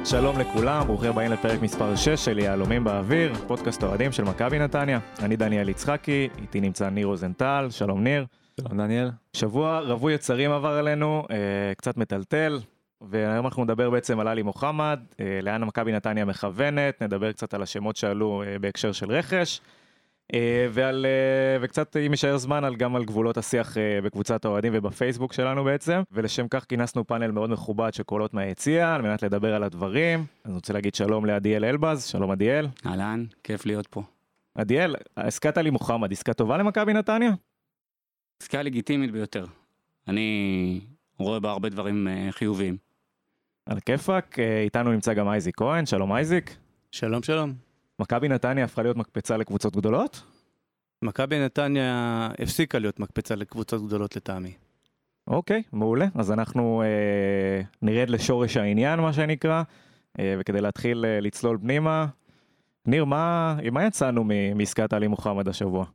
שלום לכולם, ברוכים הבאים לפרק מספר 6 של יהלומים באוויר, פודקאסט אוהדים של מכבי נתניה. אני דניאל יצחקי, איתי נמצא ניר רוזנטל. שלום ניר. שלום דניאל. שבוע רווי יצרים עבר עלינו, קצת מטלטל, והיום אנחנו נדבר בעצם על עלי מוחמד, לאן מכבי נתניה מכוונת, נדבר קצת על השמות שעלו בהקשר של רכש, וקצת אם יישאר זמן גם על גבולות השיח בקבוצת האוהדים ובפייסבוק שלנו בעצם, ולשם כך כינסנו פאנל מאוד מכובד של קולות מהיציע על מנת לדבר על הדברים. אני רוצה להגיד שלום לעדיאל אלבז. שלום עדיאל. אהלן, כיף להיות פה. עדיאל, עסקת עלי מוחמד, עסקה טובה למכבי נתניה? עסקה לגיטימית ביותר. אני רואה בה הרבה דברים חיוביים. על כיפק, איתנו נמצא גם אייזיק כהן. שלום אייזיק. שלום שלום. מכבי נתניה הפכה להיות מקפצה לקבוצות גדולות? מכבי נתניה הפסיקה להיות מקפצה לקבוצות גדולות לטעמי. אוקיי, מעולה. אז אנחנו נרד לשורש העניין, מה שנקרא, וכדי להתחיל לצלול פנימה. ניר, מה יצאנו מעסקת עלי מוחמד השבוע?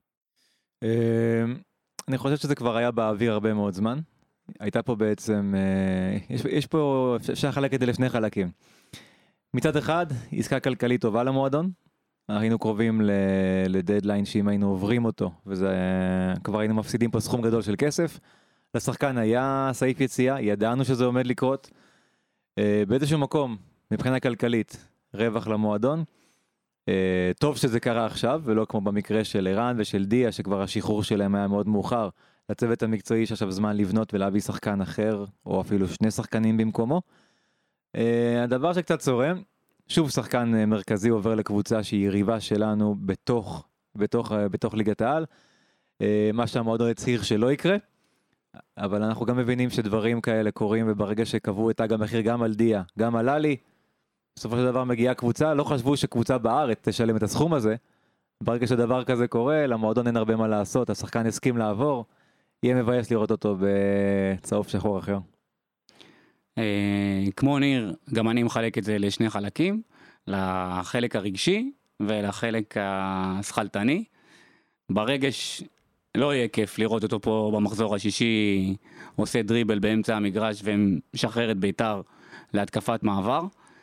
אני חושב שזה כבר היה באוויר הרבה מאוד זמן. הייתה פה בעצם, יש פה, אפשר לחלק את זה לשני חלקים. מצד אחד, עסקה כלכלית טובה למועדון. היינו קרובים לדדליין שאם היינו עוברים אותו, וזה כבר היינו מפסידים פה סכום גדול של כסף. לשחקן היה סעיף יציאה, ידענו שזה עומד לקרות. באיזשהו מקום, מבחינה כלכלית, רווח למועדון. טוב שזה קרה עכשיו, ולא כמו במקרה של ערן ושל דיה, שכבר השחרור שלהם היה מאוד מאוחר. לצוות המקצועי שעכשיו זמן לבנות ולהביא שחקן אחר, או אפילו שני שחקנים במקומו. הדבר שקצת צורם, שוב שחקן מרכזי עובר לקבוצה שהיא יריבה שלנו בתוך ליגת העל, מה שהמועדון הצהיר שלא יקרה, אבל אנחנו גם מבינים שדברים כאלה קורים, וברגע שקבעו את תג המחיר גם על דיה, גם על עלי, בסופו של דבר מגיעה קבוצה, לא חשבו שקבוצה בארץ תשלם את הסכום הזה, ברגע שדבר כזה קורה, למועדון אין הרבה מה לעשות, השחקן הסכים לעבור, יהיה מבייס לראות אותו בצהוב שחור אחר. כמו ניר, גם אני מחלק את זה לשני חלקים, לחלק הרגשי ולחלק השכלתני. ברגש לא יהיה כיף לראות אותו פה במחזור השישי עושה דריבל באמצע המגרש ומשחרר את ביתר להתקפת מעבר.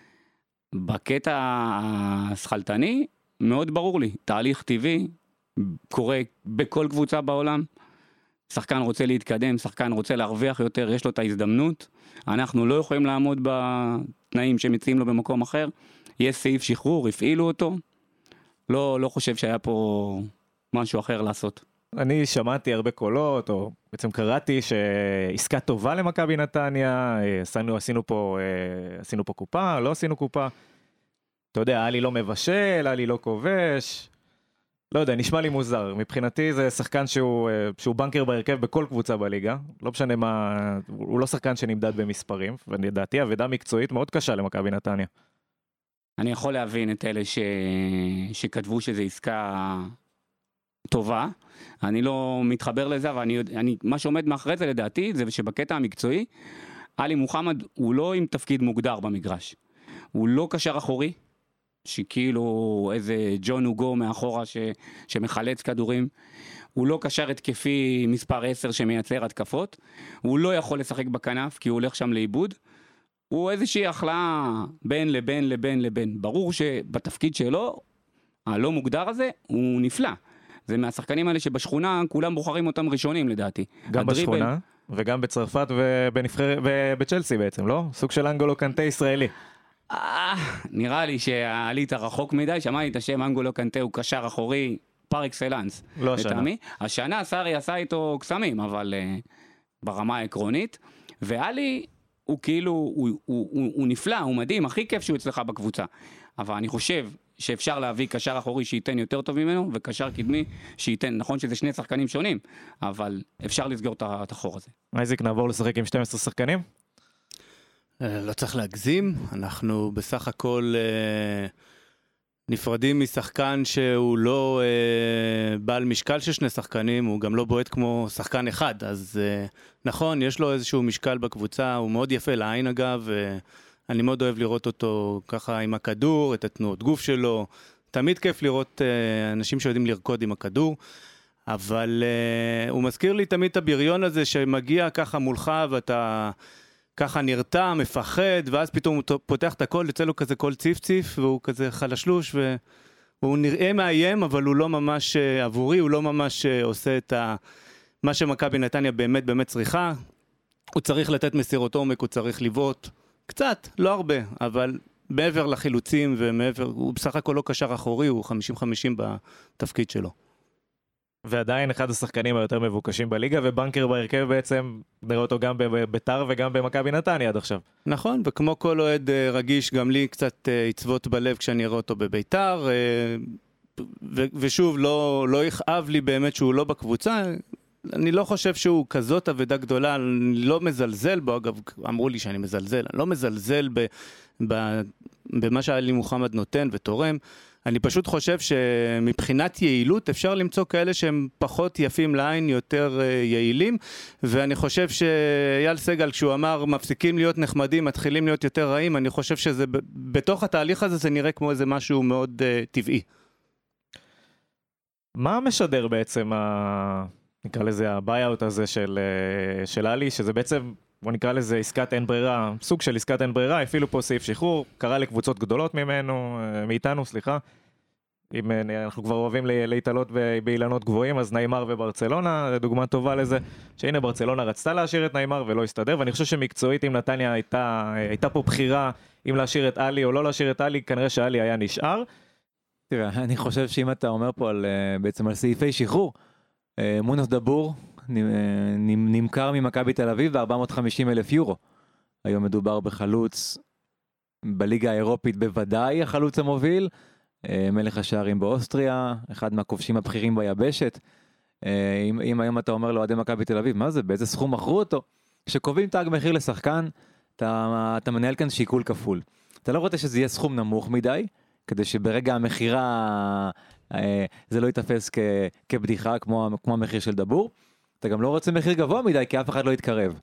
בקטע השכלתני מאוד ברור לי, תהליך טבעי קורה בכל קבוצה בעולם. שחקן רוצה להתקדם, שחקן רוצה להרוויח יותר, יש לו את ההזדמנות. אנחנו לא יכולים לעמוד בתנאים שמציעים לו במקום אחר. יש סעיף שחרור, הפעילו אותו. לא חושב שהיה פה משהו אחר לעשות. אני שמעתי הרבה קולות, או בעצם קראתי שעסקה טובה למכבי נתניה, עשינו פה קופה, לא עשינו קופה. אתה יודע, עלי לא מבשל, עלי לא כובש. לא יודע, נשמע לי מוזר. מבחינתי זה שחקן שהוא בנקר בהרכב בכל קבוצה בליגה. לא משנה מה, הוא לא שחקן שנמדד במספרים, ולדעתי עבודה מקצועית מאוד קשה למכבי נתניה. אני יכול להבין את אלה שכתבו שזה עסקה טובה. אני לא מתחבר לזה, אבל מה שעומד מאחורי זה לדעתי, זה שבקטע המקצועי, עלי מוחמד הוא לא עם תפקיד מוגדר במגרש. הוא לא קשר אחורי. שכאילו איזה ג'ון הוגו מאחורה שמחלץ כדורים, הוא לא קשר התקפי מספר 10 שמייצר התקפות, הוא לא יכול לשחק בכנף כי הוא הולך שם לאיבוד, הוא איזושהי החלאה בין לבין, ברור שבתפקיד שלו, הלא מוגדר הזה, הוא נפלא, זה מהשחקנים האלה שבשכונה כולם בוחרים אותם ראשונים לדעתי. גם בשכונה וגם בצרפת ובצ'לסי בעצם, לא? סוג של אנגולו קנטה ישראלי. נראה לי שעלית רחוק מדי, שמעתי את השם אנגולו קנטה, הוא קשר אחורי פר אקסלנס. לא השנה. השנה סארי עשה איתו קסמים, אבל ברמה העקרונית, ועלי הוא כאילו, הוא נפלא, הוא מדהים, הכי כיף שהוא אצלך בקבוצה. אבל אני חושב שאפשר להביא קשר אחורי שייתן יותר טוב ממנו, וקשר קדמי שייתן, נכון שזה שני שחקנים שונים, אבל אפשר לסגור את החור הזה. אייזיק, נעבור לשחק עם 12 שחקנים? לא צריך להגזים, אנחנו בסך הכל נפרדים משחקן שהוא לא בעל משקל של שני שחקנים, הוא גם לא בועט כמו שחקן אחד, אז נכון, יש לו איזשהו משקל בקבוצה, הוא מאוד יפה לעין אגב, אני מאוד אוהב לראות אותו ככה עם הכדור, את התנועות גוף שלו, תמיד כיף לראות אנשים שיודעים לרקוד עם הכדור, אבל הוא מזכיר לי תמיד את הבריון הזה שמגיע ככה מולך ואתה ככה נרתע, מפחד, ואז פתאום הוא פותח את הכל, יוצא לו כזה קול ציף, והוא כזה חלשלוש, והוא נראה מאיים, אבל הוא לא ממש עבורי, הוא לא ממש עושה את מה שמכבי נתניה באמת באמת צריכה. הוא צריך לתת מסירות עומק, הוא צריך לבעוט, קצת, לא הרבה, אבל מעבר לחילוצים ומעבר, הוא בסך הכל לא קשר אחורי, הוא 50-50 בתפקיד שלו. ועדיין אחד השחקנים היותר מבוקשים בליגה, ובנקר בהרכב בעצם נראה אותו גם בביתר וגם במכבי נתניה עד עכשיו. נכון, וכמו כל אוהד רגיש, גם לי קצת יצוות בלב כשאני אראה אותו בביתר, ושוב, לא יכאב לי באמת שהוא לא בקבוצה, אני לא חושב שהוא כזאת עבודה גדולה, אני לא מזלזל בו, אגב, אמרו לי שאני מזלזל, אני לא מזלזל במה שעלי מוחמד נותן ותורם, אני פשוט חושב שמבחינת יעילות אפשר למצוא כאלה שהם פחות יפים לעין, יותר יעילים, ואני חושב שאייל סגל כשהוא אמר מפסיקים להיות נחמדים, מתחילים להיות יותר רעים, אני חושב שזה בתוך התהליך הזה זה נראה כמו איזה משהו מאוד טבעי. מה משדר בעצם, נקרא לזה הביי-אוט הזה של אלי, שזה בעצם, בוא נקרא לזה עסקת אין ברירה, סוג של עסקת אין ברירה, אפילו פה סעיף שחרור, קרה לקבוצות גדולות מאיתנו, אם אנחנו כבר אוהבים להתעלות באילנות גבוהים, אז ניימר וברצלונה, זה דוגמה טובה לזה, שהנה ברצלונה רצתה להשאיר את ניימר ולא הסתדר, ואני חושב שמקצועית אם נתניה הייתה פה בחירה אם להשאיר את אלי או לא להשאיר את אלי, כנראה שאלי היה נשאר. תראה, אני חושב שאם אתה אומר פה בעצם על סעיפי שחרור, מונס דבור נמכר ממכבי תל אביב ב-450,000 יורו. היום מדובר בחלוץ בליגה האירופית בוודאי, החלוץ המוביל, מלך השערים באוסטריה, אחד מהכובשים הבכירים ביבשת. אם היום אתה אומר לו עדי מכבי תל אביב, מה זה? באיזה סכום מכרו אותו? כשקובעים תג מחיר לשחקן, אתה מנהל כאן שיקול כפול. אתה לא רוצה שזה יהיה סכום נמוך מדי, כדי שברגע המחירה זה לא יתפס כבדיחה כמו המחיר של דבור. אתה גם לא רוצה מחיר גבוה מדי, כי אף אחד לא יתקרב.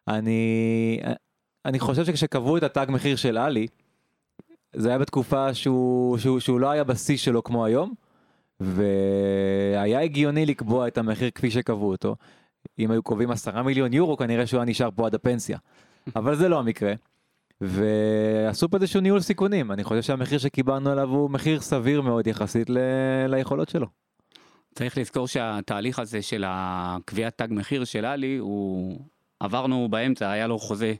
אני חושב שכשקבעו את התג מחיר של אלי, זה היה בתקופה שהוא לא היה בשיא שלו כמו היום, והיה הגיוני לקבוע את המחיר כפי שקבעו אותו. אם היו קובעים 10 מיליון יורו, כנראה שהוא היה נשאר פה עד הפנסיה. אבל זה לא המקרה. ועשו פה איזשהו ניהול סיכונים. אני חושב שהמחיר שקיבלנו עליו הוא מחיר סביר מאוד יחסית ליכולות שלו. צריך לזכור שהתהליך הזה של הקביעת תג מחיר של אלי, עברנו באמצע, היה לו חוזה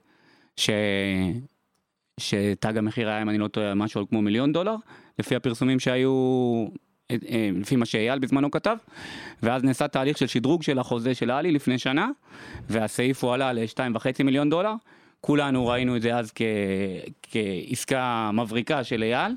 שתג המחיר היה, אם אני לא טועה, משהו כמו $1,000,000, לפי הפרסומים שהיו, לפי מה שאייל בזמנו כתב, ואז נעשה תהליך של שדרוג של החוזה של אלי לפני שנה, והסעיף הוא עלה $2.5 מיליון, כולנו ראינו את זה אז כעסקה מבריקה של אייל,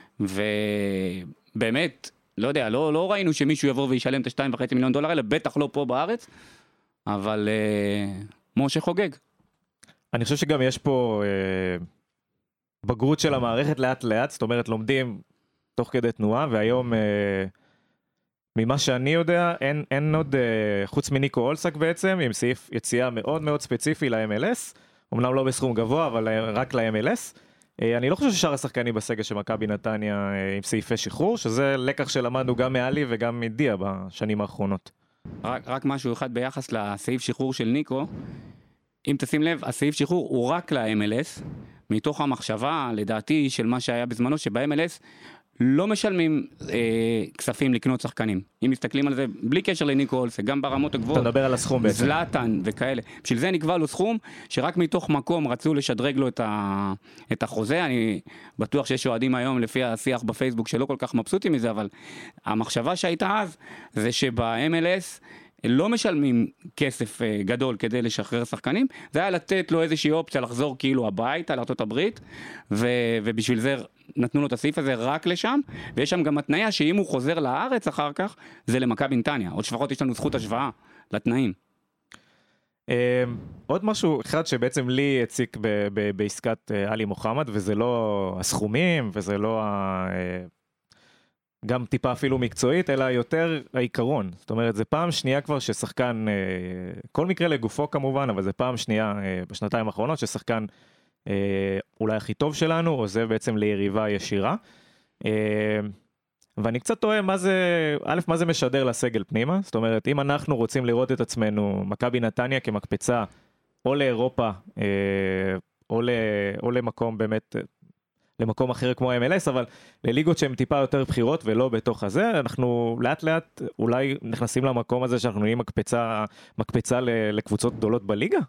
ובאמת, לא יודע, לא ראינו שמישהו יבוא וישלם את $2.5 מיליון, אלא בטח לא פה בארץ, אבל משה חוגג. אני חושב שגם יש פה בגרות של המערכת לאט לאט, זאת אומרת לומדים תוך כדי תנועה, והיום ממה שאני יודע, אין עוד, חוץ מניקו אולסק בעצם, עם סעיף יציאה מאוד מאוד ספציפי ל-MLS, אמנם לא בסכום גבוה, אבל רק ל-MLS. אני לא חושב ששאר השחקנים בסגל של מכבי נתניה עם סעיפי שחרור, שזה לקח שלמדנו גם מאלי וגם מדיה בשנים האחרונות. רק משהו אחד ביחס לסעיף שחרור של ניקו, אם תשים לב, הסעיף שחרור הוא רק ל-MLS, מתוך המחשבה, לדעתי, של מה שהיה בזמנו, שב-MLS לא משלמים כספים לקנות שחקנים. אם מסתכלים על זה, בלי קשר לניקו אולסק, גם ברמות הגבוהות. אתה מדבר על הסכום בעצם. זלאטן וכאלה. בשביל זה נקבע לו סכום, שרק מתוך מקום רצו לשדרג לו את החוזה. אני בטוח שיש אוהדים היום, לפי השיח בפייסבוק, שלא כל כך מבסוטים מזה, אבל המחשבה שהייתה אז, זה שב-MLS לא משלמים כסף גדול כדי לשחרר שחקנים, זה היה לתת לו איזושהי אופציה לחזור כאילו הביתה, לארצות הברית, ובשביל זה נתנו לו את הסעיף הזה רק לשם, ויש שם גם התניה שאם הוא חוזר לארץ אחר כך, זה למכבי נתניה, עוד לפחות יש לנו זכות השוואה לתנאים. עוד משהו אחד שבעצם לי הציק בעסקת עלי מוחמד, וזה לא הסכומים, וזה לא גם טיפה אפילו מקצועית, אלא יותר העיקרון. זאת אומרת, זה פעם שנייה כבר ששחקן, כל מקרה לגופו כמובן, אבל זה פעם שנייה בשנתיים האחרונות, ששחקן אולי הכי טוב שלנו, עוזב בעצם ליריבה ישירה. ואני קצת טועה מה זה משדר לסגל פנימה. זאת אומרת, אם אנחנו רוצים לראות את עצמנו, מכבי נתניה כמקפצה או לאירופה, או למקום באמת, למקום אחר כמו MLS, אבל לליגות שהן טיפה יותר בחירות ולא בתוך הזה, אנחנו לאט לאט אולי נכנסים למקום הזה שאנחנו נהיים מקפצה לקבוצות גדולות בליגה?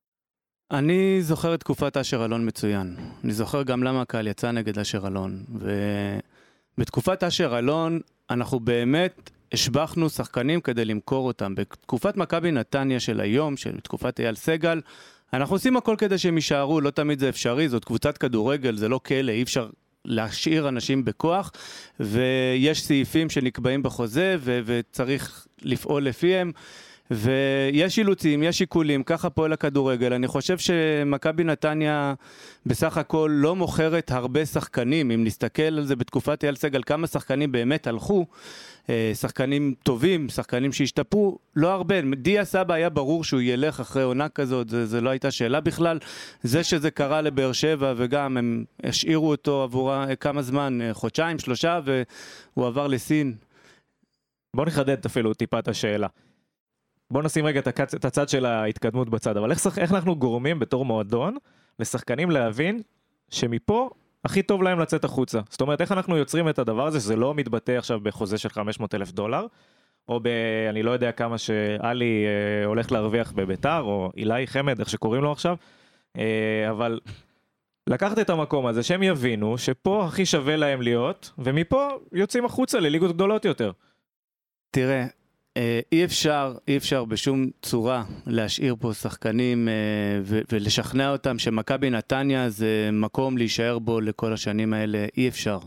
אני זוכר את תקופת אשר אלון מצוין. אני זוכר גם למה הקהל יצא נגד אשר אלון. ובתקופת אשר אלון אנחנו באמת השבחנו שחקנים כדי למכור אותם. בתקופת מכבי נתניה של היום, של תקופת אייל סגל, אנחנו עושים הכל כדי שהם יישארו, לא תמיד זה אפשרי, זאת קבוצת כדורגל, זה לא כאלה, אי אפשר להשאיר אנשים בכוח, ויש סעיפים שנקבעים בחוזה, וצריך לפעול לפיהם, ויש אילוצים, יש שיקולים, ככה פועל הכדורגל. אני חושב שמכבי נתניה בסך הכל לא מוכרת הרבה שחקנים, אם נסתכל על זה בתקופת אייל סגל, כמה שחקנים באמת הלכו, שחקנים טובים, שחקנים שהשתפרו, לא הרבה. דיה סבא היה ברור שהוא ילך אחרי עונה כזאת, זה לא הייתה שאלה בכלל. זה שזה קרה לבאר שבע, וגם הם השאירו אותו עבורה כמה זמן, חודשיים, 3, והוא עבר לסין. בוא נחדד אפילו טיפה את השאלה. בוא נשים רגע את הצד של ההתקדמות בצד, אבל איך אנחנו גורמים בתור מועדון לשחקנים להבין שמפה הכי טוב להם לצאת החוצה? זאת אומרת, איך אנחנו יוצרים את הדבר הזה, שזה לא מתבטא עכשיו בחוזה של $500,000, או אני לא יודע כמה שאלי הולך להרוויח בביתר, או אילי חמד, איך שקוראים לו עכשיו, אבל לקחת את המקום הזה, שהם יבינו שפה הכי שווה להם להיות, ומפה יוצאים החוצה לליגות גדולות יותר. תראה, אי אפשר בשום צורה להשאיר פה שחקנים ולשכנע אותם שמכבי נתניה זה מקום להישאר בו לכל השנים האלה. אי אפשר.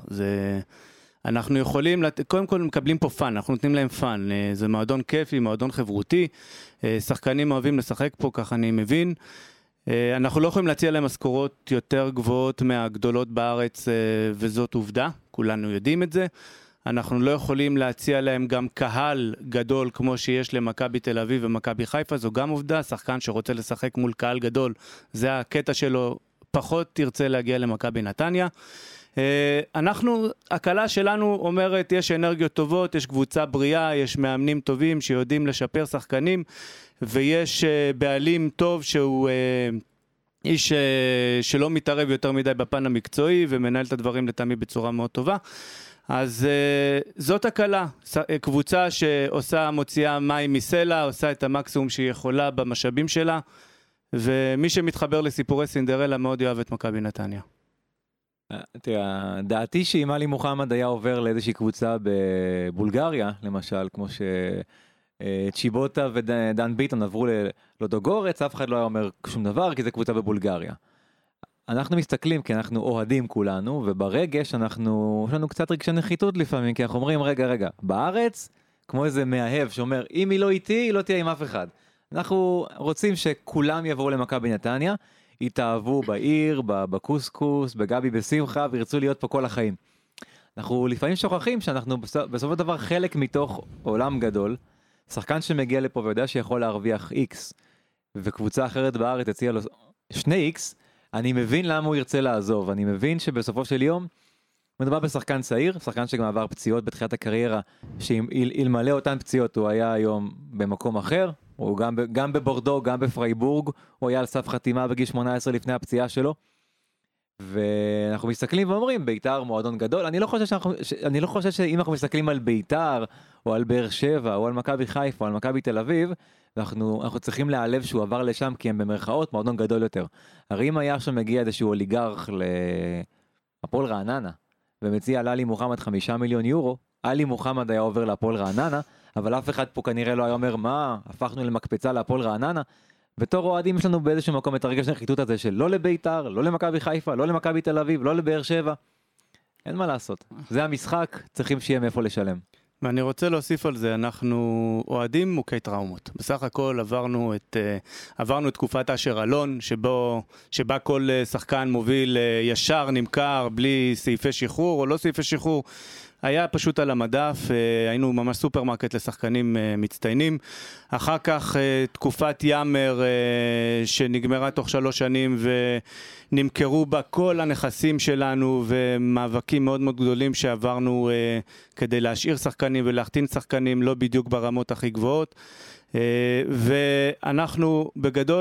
אנחנו יכולים, קודם כל מקבלים פה פן, אנחנו נותנים להם פן. זה מועדון כיפי, מועדון חברותי. שחקנים אוהבים לשחק פה, ככה אני מבין. אנחנו לא יכולים להציע להם משכורות יותר גבוהות מהגדולות בארץ, וזאת עובדה. כולנו יודעים את זה. אנחנו לא יכולים להציע להם גם קהל גדול כמו שיש למכבי תל אביב ומכבי חיפה, זו גם עובדה, שחקן שרוצה לשחק מול קהל גדול, זה הקטע שלו, פחות תרצה להגיע למכבי נתניה. הקלה שלנו אומרת, יש אנרגיות טובות, יש קבוצה בריאה, יש מאמנים טובים שיודעים לשפר שחקנים, ויש בעלים טוב שהוא איש שלא מתערב יותר מדי בפן המקצועי, ומנהל את הדברים לטעמי בצורה מאוד טובה. אז זאת הקלה, קבוצה מוציאה מים מסלע, עושה את המקסימום שהיא יכולה במשאבים שלה, ומי שמתחבר לסיפורי סינדרלה מאוד יאהב את מכבי נתניה. תראה, דעתי שאם אלי מוחמד היה עובר לאיזושהי קבוצה בבולגריה, למשל, כמו שצ'יבוטה ודן ביטון עברו ללודוגורץ, אף אחד לא היה אומר שום דבר, כי זה קבוצה בבולגריה. אנחנו מסתכלים, כי אנחנו אוהדים כולנו, וברגש יש לנו קצת רגשי נחיתות לפעמים, כי אנחנו אומרים, רגע, בארץ, כמו איזה מאהב שאומר, אם היא לא איתי, היא לא תהיה עם אף אחד. אנחנו רוצים שכולם יבואו למכבי נתניה, יתאהבו בעיר, בקוסקוס, בגבי בשמחה, וירצו להיות פה כל החיים. אנחנו לפעמים שוכחים שאנחנו בסופו של דבר חלק מתוך עולם גדול, שחקן שמגיע לפה ויודע שיכול להרוויח X, וקבוצה אחרת בארץ הציעה לו 2X, אני מבין למה הוא ירצה לעזוב, אני מבין שבסופו של יום מדובר בשחקן צעיר, שחקן שגם עבר פציעות בתחילת הקריירה, שאלמלא אותן פציעות הוא היה היום במקום אחר, הוא גם בבורדו, גם בפרייבורג, הוא היה על סף חתימה בגיל 18 לפני הפציעה שלו, ואנחנו מסתכלים ואומרים, ביתר מועדון גדול, אני לא חושב שאם אנחנו מסתכלים על ביתר, או על באר שבע, או על מכבי חיפה, או על מכבי תל אביב, אנחנו צריכים להעלב שהוא עבר לשם, כי הם במרכאות מועדון גדול יותר. הרי אם היה עכשיו מגיע איזשהו אוליגרך להפועל רעננה, ומציע לאלי מוחמד 5 מיליון יורו, אלי מוחמד היה עובר להפועל רעננה, אבל אף אחד פה כנראה לא היה אומר, מה, הפכנו למקפצה להפועל רעננה, בתור אוהדים יש לנו באיזשהו מקום את הרגש הנחיתות הזה של לא לביתר, לא למכבי חיפה, לא למכבי תל אביב, לא לבאר שבע. אין מה לעשות. זה המשחק, צריכים שיהיה מאיפה לשלם. ואני רוצה להוסיף על זה, אנחנו אוהדים מוכי טראומות. בסך הכל עברנו את תקופת אשר אלון, שבה כל שחקן מוביל ישר נמכר, בלי סעיפי שחרור או לא סעיפי שחרור. היה פשוט על המדף, היינו ממש סופרמרקט לשחקנים מצטיינים. אחר כך תקופת יאמר שנגמרה תוך 3 שנים ונמכרו בה כל הנכסים שלנו, ומאבקים מאוד מאוד גדולים שעברנו כדי להשאיר שחקנים ולהחתין שחקנים לא בדיוק ברמות הכי גבוהות. ואנחנו בגדול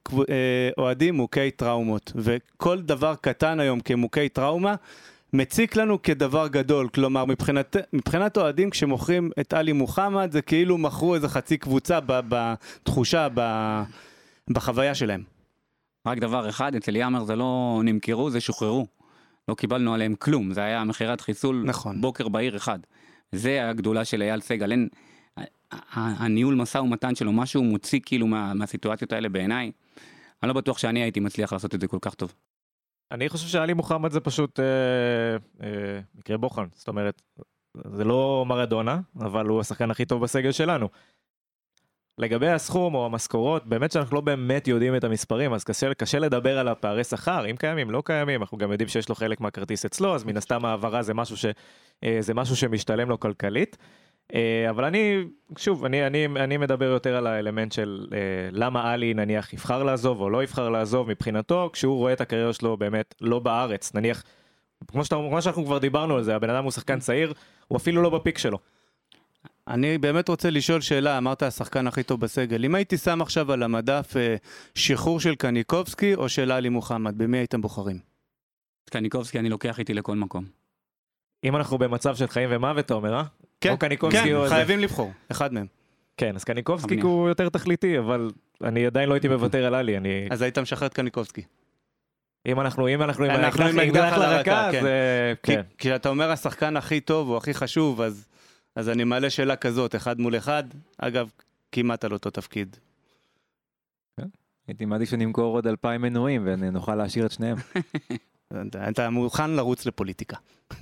אוהדים מוכי טראומות, וכל דבר קטן היום כמוכי טראומה, מציק לנו כדבר גדול. כלומר, מבחינת אוהדים, כשמוכרים את עלי מוחמד, זה כאילו מכרו איזה חצי קבוצה בתחושה, בחוויה שלהם. רק דבר אחד, אצל יאמר זה לא נמכרו, זה שוחררו. לא קיבלנו עליהם כלום, זה היה מכירת חיסול נכון. בוקר בעיר אחד. זה הגדולה של אייל סגל. הניהול משא ומתן שלו, משהו מוציא כאילו מהסיטואציות האלה בעיניי, אני לא בטוח שאני הייתי מצליח לעשות את זה כל כך טוב. אני חושב שעלי מוחמד זה פשוט מקרה בוחן, זאת אומרת, זה לא מרדונה, אבל הוא השחקן הכי טוב בסגל שלנו. לגבי הסכום או המשכורות, באמת שאנחנו לא באמת יודעים את המספרים, אז קשה לדבר על הפערי שכר, אם קיימים, לא קיימים, אנחנו גם יודעים שיש לו חלק מהכרטיס אצלו, אז מן הסתם העברה זה משהו שמשתלם לו כלכלית. אבל אני מדבר יותר על האלמנט של למה עלי נניח יבחר לעזוב או לא יבחר לעזוב מבחינתו, כשהוא רואה את הקריירה שלו באמת לא בארץ, נניח, כמו שאנחנו כבר דיברנו על זה, הבן אדם הוא שחקן צעיר, הוא אפילו לא בפיק שלו. אני באמת רוצה לשאול שאלה, אמרת השחקן הכי טוב בסגל, אם הייתי שם עכשיו על המדף שחרור של קניקובסקי או של עלי מוחמד, במי הייתם בוחרים? קניקובסקי אני לוקח איתי לכל מקום. אם אנחנו במצב של חיים ומוות, אתה אומר, כן, כן, חייבים לבחור, אחד מהם. כן, אז קניקובסקי הוא יותר תכליתי, אבל אני עדיין לא הייתי מוותר על עלי. אז היית משחרר את קניקובסקי. אם אנחנו עם אקדח לרקה, אז כן. כשאתה אומר השחקן הכי טוב או הכי חשוב, אז אני מעלה שאלה כזאת, אחד מול אחד, אגב, כמעט על אותו תפקיד. הייתי מעדיף שנמכור עוד 2,000 מנויים ונוכל להשאיר את שניהם. אתה מוכן לרוץ לפוליטיקה.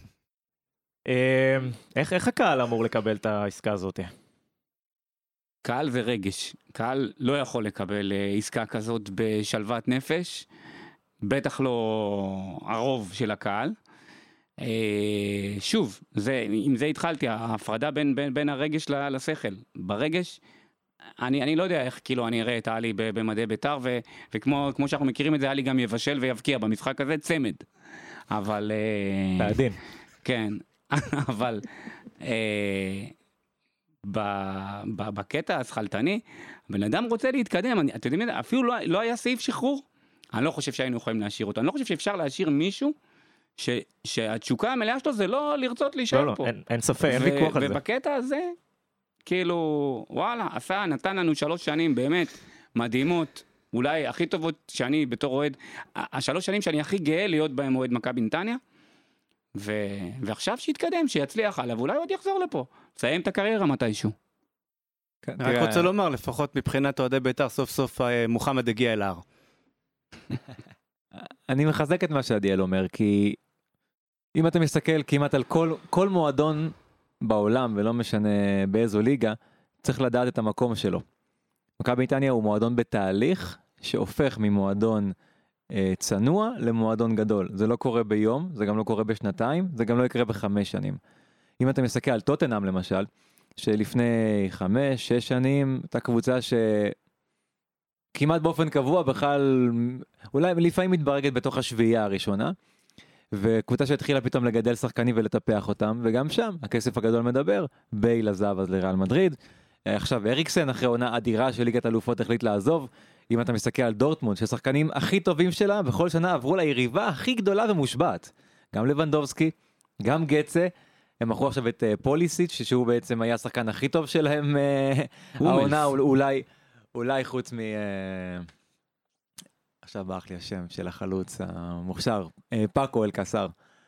איך הקהל אמור לקבל את העסקה הזאת? קהל זה רגש. קהל לא יכול לקבל עסקה כזאת בשלוות נפש, בטח לא הרוב של הקהל. שוב, עם זה התחלתי, ההפרדה בין הרגש לשכל. ברגש, אני לא יודע איך כאילו אני אראה את עלי במדי בית"ר, וכמו שאנחנו מכירים את זה, עלי גם יבשל ויבקיע במשחק הזה, צמד. אבל... בעדין. כן, אבל בקטע השכלתני, בן אדם רוצה להתקדם, אתם יודעים, אפילו לא היה סעיף שחרור, אני לא חושב שהיינו יכולים להשאיר אותו, אני לא חושב שאפשר להשאיר מישהו שהתשוקה המלאה שלו זה לא לרצות להישאר פה. אין ספק, אין ויכוח על זה. ובקטע הזה, כאילו, וואלה, נתן לנו 3 שנים באמת מדהימות, אולי הכי טובות שאני בתור אוהד, 3 שנים שאני הכי גאה להיות בהם אוהד מכבי נתניה, ועכשיו שיתקדם, שיצליח עליו, אולי עוד יחזור לפה, סיים את הקריירה מתישהו. רק רוצה לומר, לפחות מבחינת אוהדי בית"ר, סוף סוף מוחמד הגיע אל ההר. אני מחזק את מה שעדיאל אומר, כי אם אתה מסתכל כמעט על כל מועדון בעולם, ולא משנה באיזו ליגה, צריך לדעת את המקום שלו. מכבי נתניה הוא מועדון בתהליך, שהופך ממועדון צנוע למועדון גדול. זה לא קורה ביום, זה גם לא קורה בשנתיים, זה גם לא יקרה ב5 שנים. אם אתה מסתכל על טוטנהאם למשל, שלפני 5-6 שנים, הייתה קבוצה כמעט באופן קבוע בכלל, אולי לפעמים מתברגת בתוך השביעייה הראשונה, וקבוצה שהתחילה פתאום לגדל שחקנים ולטפח אותם, וגם שם הכסף הגדול מדבר, בייל עזב אז לריאל מדריד, עכשיו אריקסן אחרי עונה אדירה של ליגת אלופות החליט לעזוב, אם אתה מסתכל על דורטמונד, שהשחקנים הכי טובים שלה בכל שנה עברו ליריבה הכי גדולה ומושבעת, גם לבנדובסקי, גם גצה, הם מכרו עכשיו את פוליסיץ' שהוא בעצם היה השחקן הכי טוב שלהם, העונה אולי חוץ עכשיו ברח לי השם של החלוץ המוכשר, פאקו אלקסר.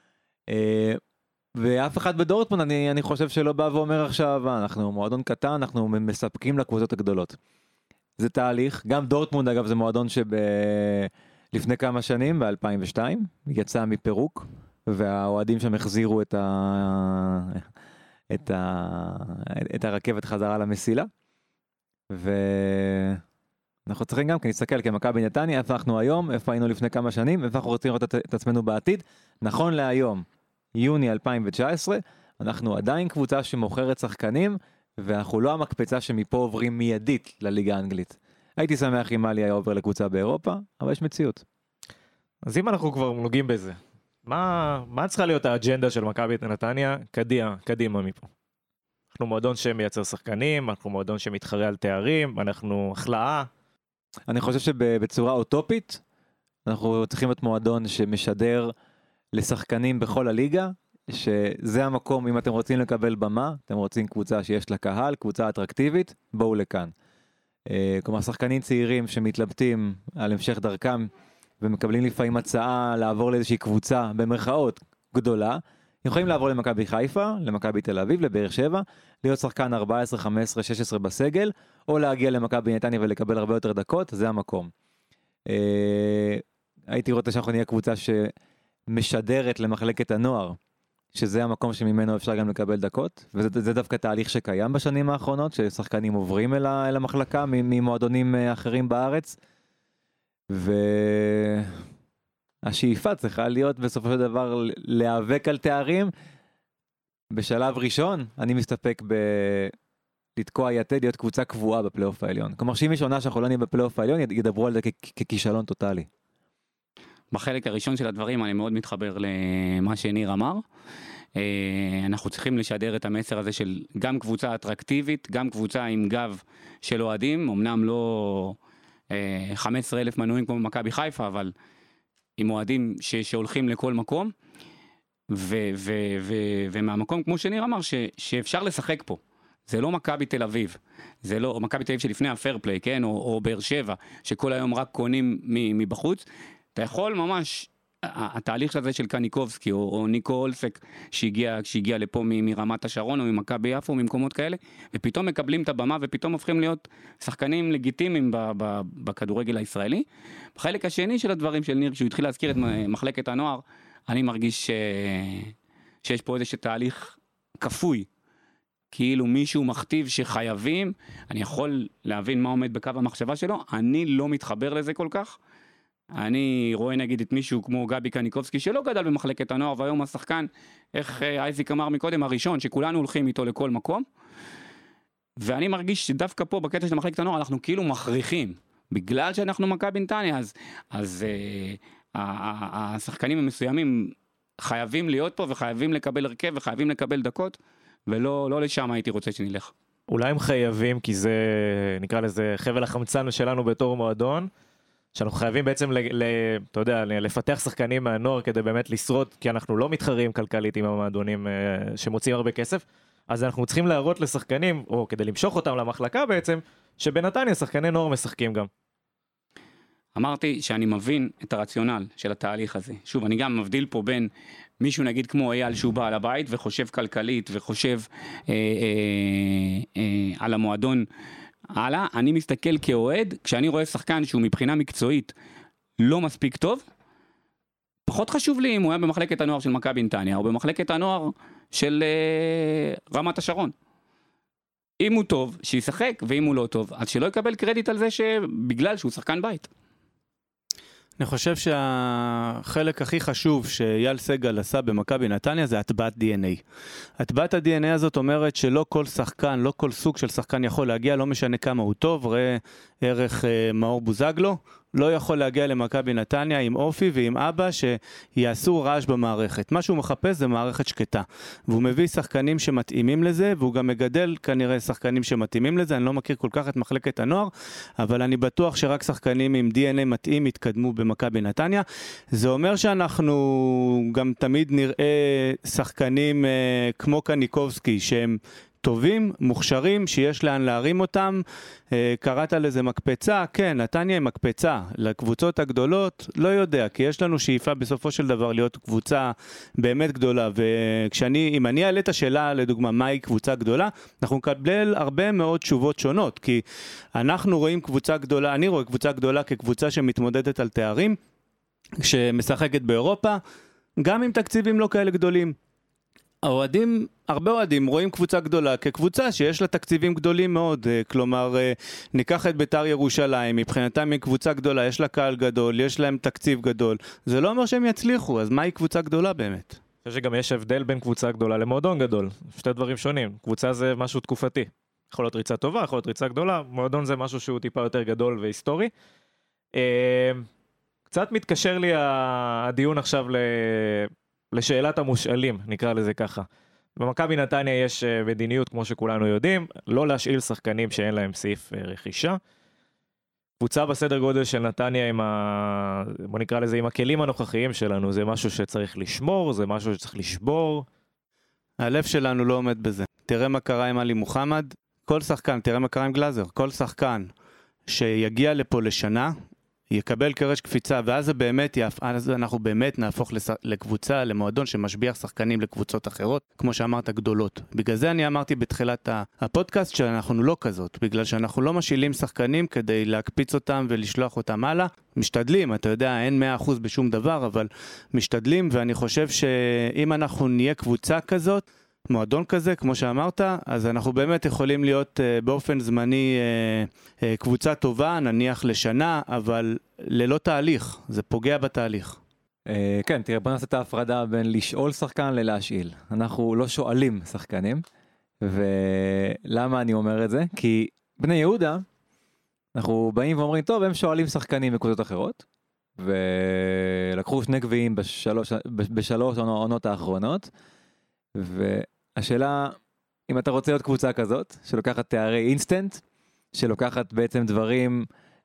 ואף אחד בדורטמונד אני חושב שלא בא ואומר עכשיו, אנחנו מועדון קטן, אנחנו מספקים לקבוצות הגדולות. זה תהליך, גם דורטמונד אגב זה מועדון שלפני כמה שנים, ב-2002, יצא מפירוק, והאוהדים שם החזירו את הרכבת חזרה למסילה. ואנחנו צריכים גם כן להסתכל כמכבי נתניה, איפה אנחנו היום, איפה היינו לפני כמה שנים, איפה אנחנו רוצים לראות את עצמנו בעתיד. נכון להיום, יוני 2019, אנחנו עדיין קבוצה שמוכרת שחקנים, ואנחנו לא המקפצה שמפה עוברים מיידית לליגה האנגלית. הייתי שמח אם עלי היה עובר לקבוצה באירופה, אבל יש מציאות. אז אם אנחנו כבר נוגעים בזה, מה צריכה להיות האג'נדה של מכבי נתניה? קדימה מפה. אנחנו מועדון שמייצר שחקנים, אנחנו מועדון שמתחרה על תארים, אנחנו החלאה. אני חושב שבצורה אוטופית, אנחנו צריכים להיות מועדון שמשדר לשחקנים בכל הליגה, שזה המקום, אם אתם רוצים לקבל במה, אתם רוצים קבוצה שיש לה קהל, קבוצה אטרקטיבית, בואו לכאן. כלומר, שחקנים צעירים שמתלבטים על המשך דרכם, ומקבלים לפעמים הצעה לעבור לאיזושהי קבוצה, במרכאות, גדולה, יכולים לעבור למכבי חיפה, למכבי תל אביב, לבאר שבע, להיות שחקן 14, 15, 16 בסגל, או להגיע למכבי נתניה ולקבל הרבה יותר דקות, זה המקום. הייתי רוצה שאנחנו נהיה קבוצה שמשדרת למחלקת הנוער, שזה המקום שממנו אפשר גם לקבל דקות, וזה דווקא תהליך שקיים בשנים האחרונות, ששחקנים עוברים אל המחלקה ממועדונים אחרים בארץ, והשאיפה צריכה להיות בסופו של דבר להיאבק על תארים. בשלב ראשון אני מסתפק לתקוע יתד, להיות קבוצה קבועה בפלייאוף העליון. כלומר שאם יש עונה שאנחנו לא נהיה בפלייאוף העליון, ידברו על זה ככישלון טוטלי. בחלק הראשון של הדברים אני מאוד מתחבר למה שניר אמר. אנחנו צריכים לשדר את המסר הזה של גם קבוצה אטרקטיבית, גם קבוצה עם גב של אוהדים, אמנם לא 15,000 מנויים כמו במכבי חיפה, אבל עם אוהדים שהולכים לכל מקום, ומהמקום כמו שניר אמר שאפשר לשחק פה. זה לא מכבי תל אביב, זה לא מכבי תל אביב שלפני הפייר פליי, כן? או באר שבע, שכל היום רק קונים מבחוץ. אתה יכול ממש, התהליך הזה של קניקובסקי או ניקו אולסק שהגיע לפה מרמת השרון או ממכבי יפו או ממקומות כאלה, ופתאום מקבלים את הבמה ופתאום הופכים להיות שחקנים לגיטימיים בכדורגל הישראלי. בחלק השני של הדברים של ניר, כשהוא התחיל להזכיר את מחלקת הנוער, אני מרגיש שיש פה איזשהו תהליך כפוי, כאילו מישהו מכתיב שחייבים, אני יכול להבין מה עומד בקו המחשבה שלו, אני לא מתחבר לזה כל כך. אני רואה נגיד את מישהו כמו גבי קניקובסקי שלא גדל במחלקת הנוער, והיום השחקן, איך אייזיק אמר מקודם, הראשון, שכולנו הולכים איתו לכל מקום, ואני מרגיש שדווקא פה בקטע של מחלקת הנוער אנחנו כאילו מכריחים, בגלל שאנחנו מכבי נתניה, אז השחקנים המסוימים חייבים להיות פה וחייבים לקבל הרכב וחייבים לקבל דקות, ולא לשם הייתי רוצה שנלך. אולי הם חייבים, כי זה, נקרא לזה, חבל החמצן שלנו בתור מועדון, שאנחנו חייבים בעצם, אתה יודע, לפתח שחקנים מהנוער כדי באמת לשרוד, כי אנחנו לא מתחרים כלכלית עם המועדונים שמוצאים הרבה כסף, אז אנחנו צריכים להראות לשחקנים, או כדי למשוך אותם למחלקה בעצם, שבנתניה שחקני נוער משחקים גם. אמרתי שאני מבין את הרציונל של התהליך הזה. שוב, אני גם מבדיל פה בין מישהו נגיד כמו אייל שהוא בעל הבית וחושב כלכלית וחושב על המועדון הלאה. אני מסתכל כאוהד, כשאני רואה שחקן שהוא מבחינה מקצועית לא מספיק טוב, פחות חשוב לי אם הוא היה במחלקת הנוער של מכבי נתניה או במחלקת הנוער של רמת השרון. אם הוא טוב, שישחק, ואם הוא לא טוב, אז שלא יקבל קרדיט על זה שבגלל שהוא שחקן בית. אני חושב שהחלק הכי חשוב שאייל סגל עשה במכבי נתניה זה הטבעת DNA. הטבעת ה-DNA הזאת אומרת שלא כל שחקן, לא כל סוג של שחקן יכול להגיע, לא משנה כמה הוא טוב, ראה ערך מאור בוזגלו, לא יכול להגיע למכבי נתניה עם אופי ועם אבא שיעשו רעש במערכת. מה שהוא מחפש זה מערכת שקטה. והוא מביא שחקנים שמתאימים לזה, והוא גם מגדל כנראה שחקנים שמתאימים לזה. אני לא מכיר כל כך את מחלקת הנוער, אבל אני בטוח שרק שחקנים עם DNA מתאים יתקדמו במכבי נתניה. זה אומר שאנחנו גם תמיד נראה שחקנים כמו קניקובסקי, שהם טובים, מוכשרים, שיש לאן להרים אותם. קראת לזה מקפצה, כן, נתניה היא מקפצה. לקבוצות הגדולות, לא יודע, כי יש לנו שאיפה בסופו של דבר להיות קבוצה באמת גדולה, אם אני אעלה את השאלה, לדוגמה, מהי קבוצה גדולה, אנחנו נקבל הרבה מאוד תשובות שונות, כי אנחנו רואים קבוצה גדולה, אני רואה קבוצה גדולה כקבוצה שמתמודדת על תארים, שמשחקת באירופה, גם עם תקציבים לא כאלה גדולים. האוהדים, הרבה אוהדים רואים קבוצה גדולה כקבוצה שיש לה תקציבים גדולים מאוד, כלומר ניקח את בית"ר ירושלים, מבחינתם היא קבוצה גדולה, יש לה קהל גדול, יש להם תקציב גדול, זה לא אומר שהם יצליחו, אז מהי קבוצה גדולה באמת? אני חושב שגם יש הבדל בין קבוצה גדולה למועדון גדול, שתי דברים שונים, קבוצה זה משהו תקופתי, יכול להיות ריצה טובה, יכול להיות ריצה גדולה, מועדון זה משהו שהוא טיפה יותר גדול והיסטורי. קצת מתקשר לי הדיון עכשיו לשאלת המושאלים, נקרא לזה ככה. במכבי נתניה יש מדיניות, כמו שכולנו יודעים, לא להשאיל שחקנים שאין להם סעיף רכישה. קבוצה בסדר גודל של נתניה בוא נקרא לזה, עם הכלים הנוכחיים שלנו, זה משהו שצריך לשמור, זה משהו שצריך לשבור. הלב שלנו לא עומד בזה. תראה מה קרה עם עלי מוחמד, כל שחקן, תראה מה קרה עם גלאזר, כל שחקן שיגיע לפה לשנה, יקבל קרש קפיצה, ואז אנחנו באמת נהפוך לקבוצה, למועדון שמשביח שחקנים לקבוצות אחרות, כמו שאמרת, גדולות. בגלל זה אני אמרתי בתחילת הפודקאסט שאנחנו לא כזאת, בגלל שאנחנו לא משאילים שחקנים כדי להקפיץ אותם ולשלוח אותם הלאה. משתדלים, אתה יודע, אין 100% בשום דבר, אבל משתדלים, ואני חושב שאם אנחנו נהיה קבוצה כזאת, מועדון כזה, כמו שאמרת, אז אנחנו באמת יכולים להיות באופן זמני קבוצה טובה, נניח לשנה, אבל ללא תהליך, זה פוגע בתהליך. כן, תראה, בוא נעשה את ההפרדה בין לשאול שחקן ללהשאיל. אנחנו לא שואלים שחקנים, ולמה אני אומר את זה? כי בני יהודה, אנחנו באים ואומרים, טוב, הם שואלים שחקנים בקבוצות אחרות, ולקחו 2 גביעים בשלוש העונות האחרונות, והשאלה, אם אתה רוצה להיות קבוצה כזאת, שלוקחת תארי אינסטנט, שלוקחת בעצם דברים,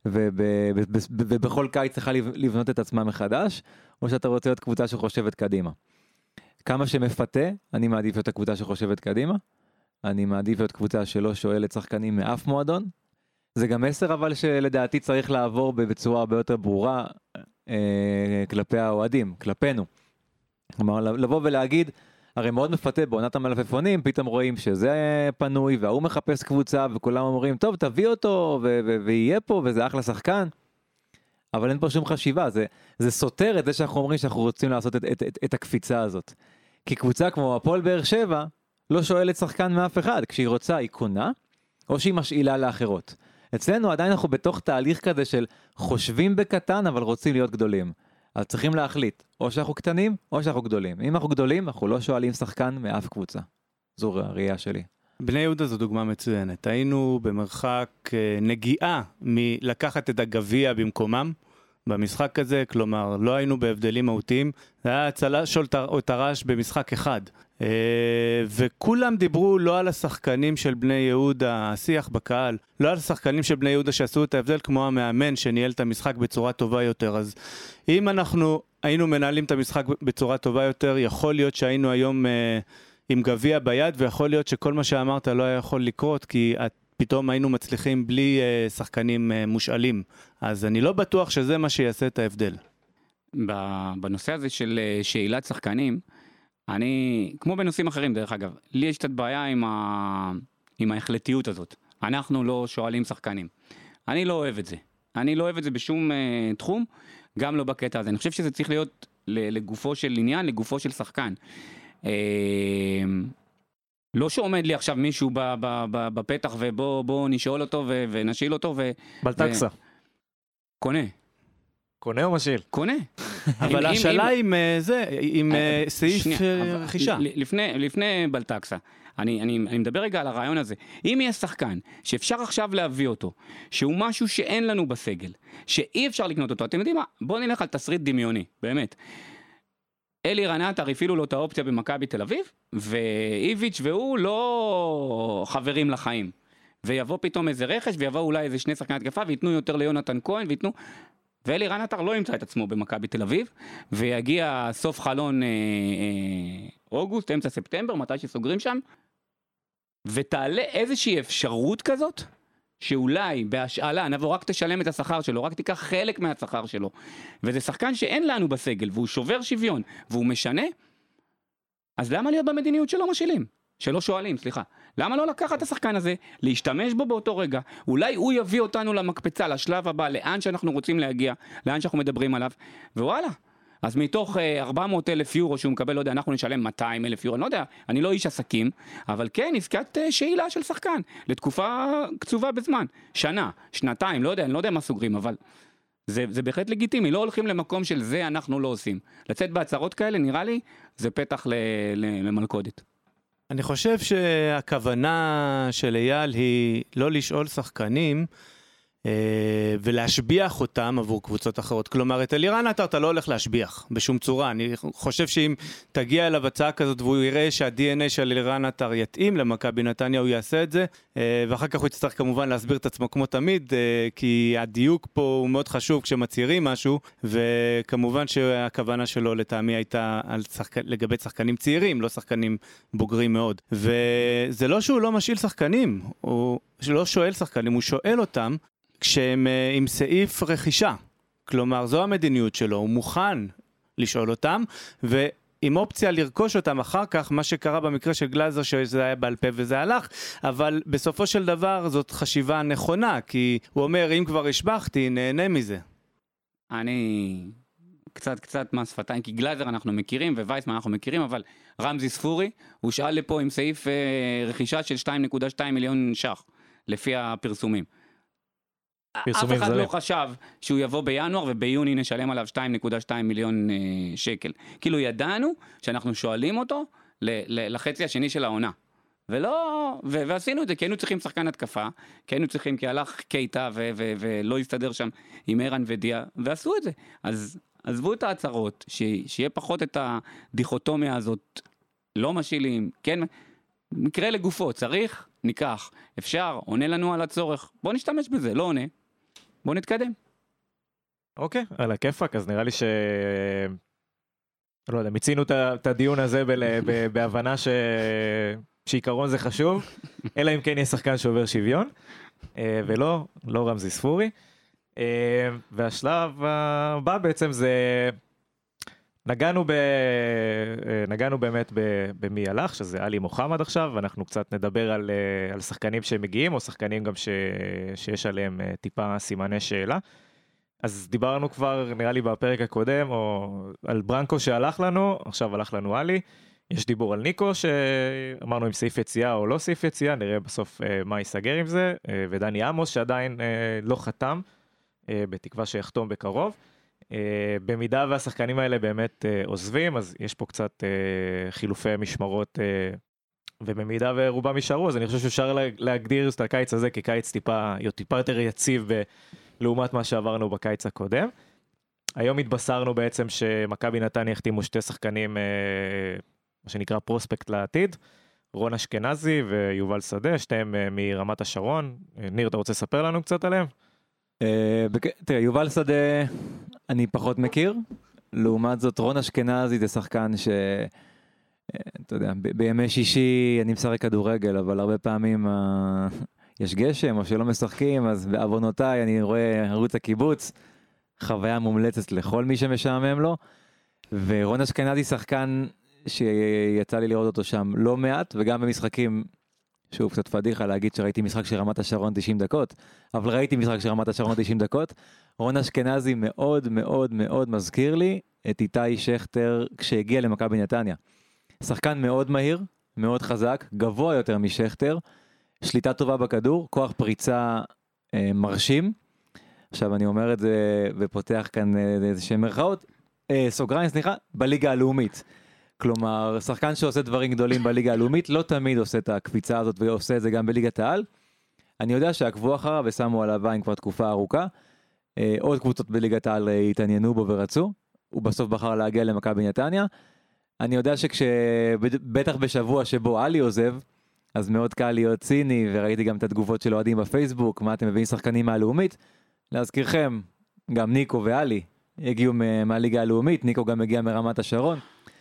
ובכל קיץ צריכה לבנות את עצמה מחדש, או שאתה רוצה להיות קבוצה שחושבת קדימה. כמה שמפתה, אני מעדיף להיות הקבוצה שחושבת קדימה, אני מעדיף להיות קבוצה שלא שואלת שחקנים מאף מועדון, זה גם מסר אבל שלדעתי צריך לעבור בצורה הרבה יותר ברורה, כלפי האוהדים, כלפינו. כלומר, לבוא ולהגיד, הרי מאוד מפתה בעונת המלפפונים, פתאום רואים שזה פנוי, והוא מחפש קבוצה, וכולם אומרים, טוב, תביא אותו, ויהיה פה, וזה אחלה שחקן. אבל אין פה שום חשיבה, זה סותר את זה שאנחנו אומרים שאנחנו רוצים לעשות את הקפיצה הזאת. כי קבוצה כמו הפועל באר שבע, לא שואלת שחקן מאף אחד, כשהיא רוצה היא קונה, או שהיא משאילה לאחרות. אצלנו עדיין אנחנו בתוך תהליך כזה של חושבים בקטן, אבל רוצים להיות גדולים. אז צריכים להחליט, או שאנחנו קטנים, או שאנחנו גדולים. אם אנחנו גדולים, אנחנו לא שואלים שחקן מאף קבוצה. זו הראייה שלי. בני יהודה זו דוגמה מצוינת. היינו במרחק נגיעה מלקחת את הגביע במקומם במשחק הזה, כלומר, לא היינו בהבדלים מהותיים. זה היה צלש או תרש במשחק אחד. וכולם דיברו לא על השחקנים של בני יהודה, השיח בקהל, לא על השחקנים של בני יהודה שעשו את ההבדל כמו המאמן שניהל את המשחק בצורה טובה יותר. אז אם אנחנו היינו מנהלים את המשחק בצורה טובה יותר, יכול להיות שהיינו היום עם גביע ביד, ויכול להיות שכל מה שאמרת לא היה יכול לקרות, כי פתאום היינו מצליחים בלי שחקנים מושאלים. אז אני לא בטוח שזה מה שיעשה את ההבדל. בנושא הזה של שאלת שחקנים, אני, כמו בנושאים אחרים דרך אגב, לי יש קצת בעיה עם ההחלטיות הזאת. אנחנו לא שואלים שחקנים. אני לא אוהב את זה. אני לא אוהב את זה בשום תחום, גם לא בקטע הזה. אני חושב שזה צריך להיות לגופו של עניין, לגופו של שחקן. לא שעומד לי עכשיו מישהו בפתח ובוא נשאול אותו ונשאיל אותו בלטקסה. קונה. קונה או משאיל? קונה. אבל השאלה עם סעיף רכישה. לפני בלטקסה. אני מדבר רגע על הרעיון הזה. אם יש שחקן שאפשר עכשיו להביא אותו, שהוא משהו שאין לנו בסגל, שאי אפשר לקנות אותו, אתם יודעים מה? בואו נלך על תסריט דמיוני, באמת. אלירן עטר הפעילו לו את האופציה במכבי תל אביב, ואיביץ' והוא לא חברים לחיים. ויבוא פתאום איזה רכש, ויבוא אולי איזה 2 שחקני התקפה, ויתנו יותר ליונתן כהן, ואלירן עטר לא ימצא את עצמו במכבי תל אביב, ויגיע סוף חלון אוגוסט, אמצע ספטמבר, מתי שסוגרים שם, ותעלה איזושהי אפשרות כזאת, שאולי בהשאלה, נבוא רק תשלם את השכר שלו, רק תיקח חלק מהשכר שלו, וזה שחקן שאין לנו בסגל, והוא שובר שוויון, והוא משנה, אז למה להיות במדיניות שלא משאילים? שלא שואלים, סליחה. למה לא לקחת את השחקן הזה, להשתמש בו באותו רגע? אולי הוא יביא אותנו למקפצה, לשלב הבא, לאן שאנחנו רוצים להגיע, לאן שאנחנו מדברים עליו, ווואלה. אז מתוך 400,000 יורו שהוא מקבל, לא יודע, אנחנו נשלם 200,000 יורו, אני לא יודע, אני לא איש עסקים, אבל כן, עסקת שאלה של שחקן, לתקופה קצובה בזמן, שנה, שנתיים, לא יודע, אני לא יודע מה סוגרים, אבל זה בהחלט לגיטימי, לא הולכים למקום של זה אנחנו לא עושים. לצאת בהצהרות כאלה, נראה לי, זה פתח למלכודת. אני חושב שהכוונה של אייל היא לא לשאול שחקנים, ולהשביח אותם עבור קבוצות אחרות. כלומר, את אלירן עטר אתה לא הולך להשביח בשום צורה. אני חושב שאם תגיע אליו הצעה כזאת והוא יראה שה-DNA של אלירן עטר יתאים למכבי נתניה, הוא יעשה את זה, ואחר כך הוא יצטרך כמובן להסביר את עצמו כמו תמיד, כי הדיוק פה הוא מאוד חשוב כשמצהירים משהו, וכמובן שהכוונה שלו לטעמי הייתה לגבי שחקנים צעירים, לא שחקנים בוגרים מאוד. וזה לא שהוא לא משאיל שחקנים, הוא לא שואל שחקנים, הוא שואל אותם כשהם עם סעיף רכישה. כלומר, זו המדיניות שלו, הוא מוכן לשאול אותם, ועם אופציה לרכוש אותם אחר כך, מה שקרה במקרה של גלאזר, שזה היה בעל פה וזה הלך, אבל בסופו של דבר זאת חשיבה נכונה, כי הוא אומר, אם כבר השבחתי, נהנה מזה. אני קצת מהשפתיים, כי גלאזר אנחנו מכירים, ווייסמן אנחנו מכירים, אבל רמזי ספורי, הוא שאל לפה עם סעיף רכישה של 2.2 מיליון ש"ח, לפי הפרסומים. אף אחד לא חשב שהוא יבוא בינואר וביוני נשלם עליו 2.2 מיליון שקל. כאילו ידענו שאנחנו שואלים אותו לחצי השני של העונה. ועשינו את זה, כי היינו צריכים שחקן התקפה, כי הלך קייטה ולא הסתדר שם עם אירן ודיה, ועשו את זה. אז עזבו את ההצהרות, שיהיה פחות את הדיכוטומיה הזאת, לא משילים, כן, מקרה לגופו, צריך, ניקח, אפשר, עונה לנו על הצורך, בוא נשתמש בזה, לא עונה, בוא נתקדם. אוקיי, על הכיפק, אז נראה לי לא יודע, מיצינו את הדיון הזה בהבנה שעיקרון זה חשוב, אלא אם כן יהיה שחקן שעובר שוויון, ולא רמזי ספורי. והשלב הבא בעצם זה, נגענו באמת במי הלך, שזה אלי מוחמד עכשיו, ואנחנו קצת נדבר על שחקנים שמגיעים, או שחקנים גם שיש עליהם טיפה סימני שאלה. אז דיברנו כבר, נראה לי בפרק הקודם, או על ברנקו שהלך לנו, עכשיו הלך לנו אלי. יש דיבור על ניקו, שאמרנו עם סעיף יציאה או לא סעיף יציאה, נראה בסוף מה ייסגר עם זה, ודני עמוס שעדיין לא חתם, בתקווה שיחתום בקרוב. במידה והשחקנים האלה באמת עוזבים, אז יש פה קצת חילופי משמרות, ובמידה ורובם יישארו, אז אני חושב שאפשר להגדיר את הקיץ הזה כקיץ טיפה יותר יציב לעומת מה שעברנו בקיץ הקודם. היום התבשרנו בעצם שמכבי נתניה החתימו שתי שחקנים, מה שנקרא פרוספקט לעתיד, רון אשכנזי ויובל שדה, שתיהם מרמת השרון. ניר, אתה רוצה לספר לנו קצת עליהם? תראה, יובל שדה אני פחות מכיר, לעומת זאת רון אשכנזי זה שחקן אתה יודע, בימי שישי אני משחק כדורגל, אבל הרבה פעמים יש גשם או שלא משחקים, אז בעוונותיי אני רואה ערוץ הקיבוץ, חוויה מומלצת לכל מי שמשעמם לו, ורון אשכנזי שחקן שיצא לי לראות אותו שם לא מעט, וגם במשחקים, שוב קצת פדיחה להגיד שראיתי משחק של רמת השרון 90 דקות, אבל ראיתי משחק של רמת השרון 90 דקות, רון אשכנזי מאוד מאוד מאוד מזכיר לי את איתי שכטר כשהגיע למכבי נתניה. שחקן מאוד מהיר, מאוד חזק, גבוה יותר משכטר, שליטה טובה בכדור, כוח פריצה מרשים. עכשיו אני אומר את זה ופותח כאן איזשהם מרכאות, סוגריים, סליחה, בליגה הלאומית. כלומר, שחקן שעושה דברים גדולים בליגה הלאומית, לא תמיד עושה את הקפיצה הזאת ועושה את זה גם בליגת העל. אני יודע שעקבו אחריו ושמו עליו עין כבר תקופה ארוכה. עוד קבוצות בליגת העל התעניינו בו ורצו. הוא בסוף בחר להגיע למכבי נתניה. אני יודע בטח בשבוע שבו אלי עוזב, אז מאוד קל להיות ציני, וראיתי גם את התגובות של אוהדים בפייסבוק, מה אתם מביאים שחקנים מהלאומית. להזכירכם, גם ניקו ואלי הגיעו מהליגה הלאומית, ניקו גם הגיע מרמת השרון.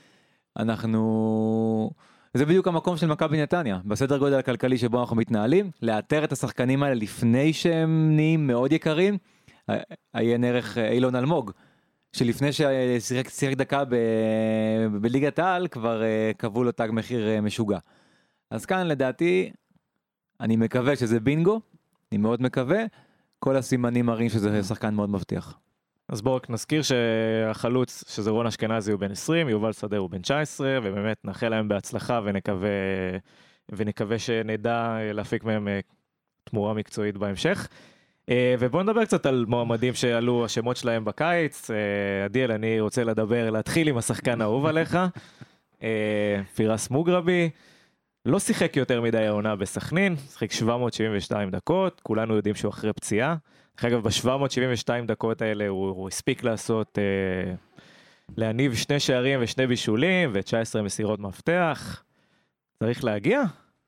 זה בדיוק המקום של מכבי נתניה, בסדר גודל הכלכלי שבו אנחנו מתנהלים, לאתר את השחקנים האלה לפני שהם נהיים מאוד יקרים. עיין ערך אילון אלמוג, שלפני ששיחק דקה בליגת העל, כבר קבעו לו תג מחיר משוגע. אז כאן לדעתי, אני מקווה שזה בינגו, אני מאוד מקווה, כל הסימנים מראים שזה שחקן מאוד מבטיח. אז בואו רק נזכיר שהחלוץ, שזה רון אשכנזי, הוא בן 20, יובל שדה הוא בן 19, ובאמת נאחל להם בהצלחה ונקווה שנדע להפיק מהם תמורה מקצועית בהמשך. ובואו נדבר קצת על מועמדים שעלו השמות שלהם בקיץ. עדיאל, אני רוצה להתחיל עם השחקן האהוב עליך, פירס מוגרבי. לא שיחק יותר מדי העונה בסכנין, שיחק 772 דקות, כולנו יודעים שהוא אחרי פציעה. דרך אגב, ב-772 דקות האלה הוא הספיק לעשות, להניב 2 שערים ו2 בישולים ו19 מסירות מפתח. צריך להגיע?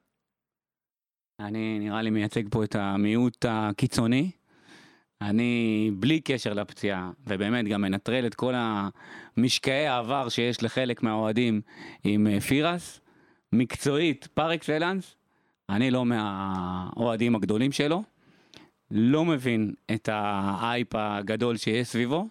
אני נראה לי מייצג פה את המיעוט הקיצוני. אני בלי קשר לפציעה, ובאמת גם מנטרל את כל המשקעי העבר שיש לחלק מהאוהדים עם פירס, מקצועית פר אקסלנס, אני לא מהאוהדים הגדולים שלו, לא מבין את האייפ הגדול שיש סביבו,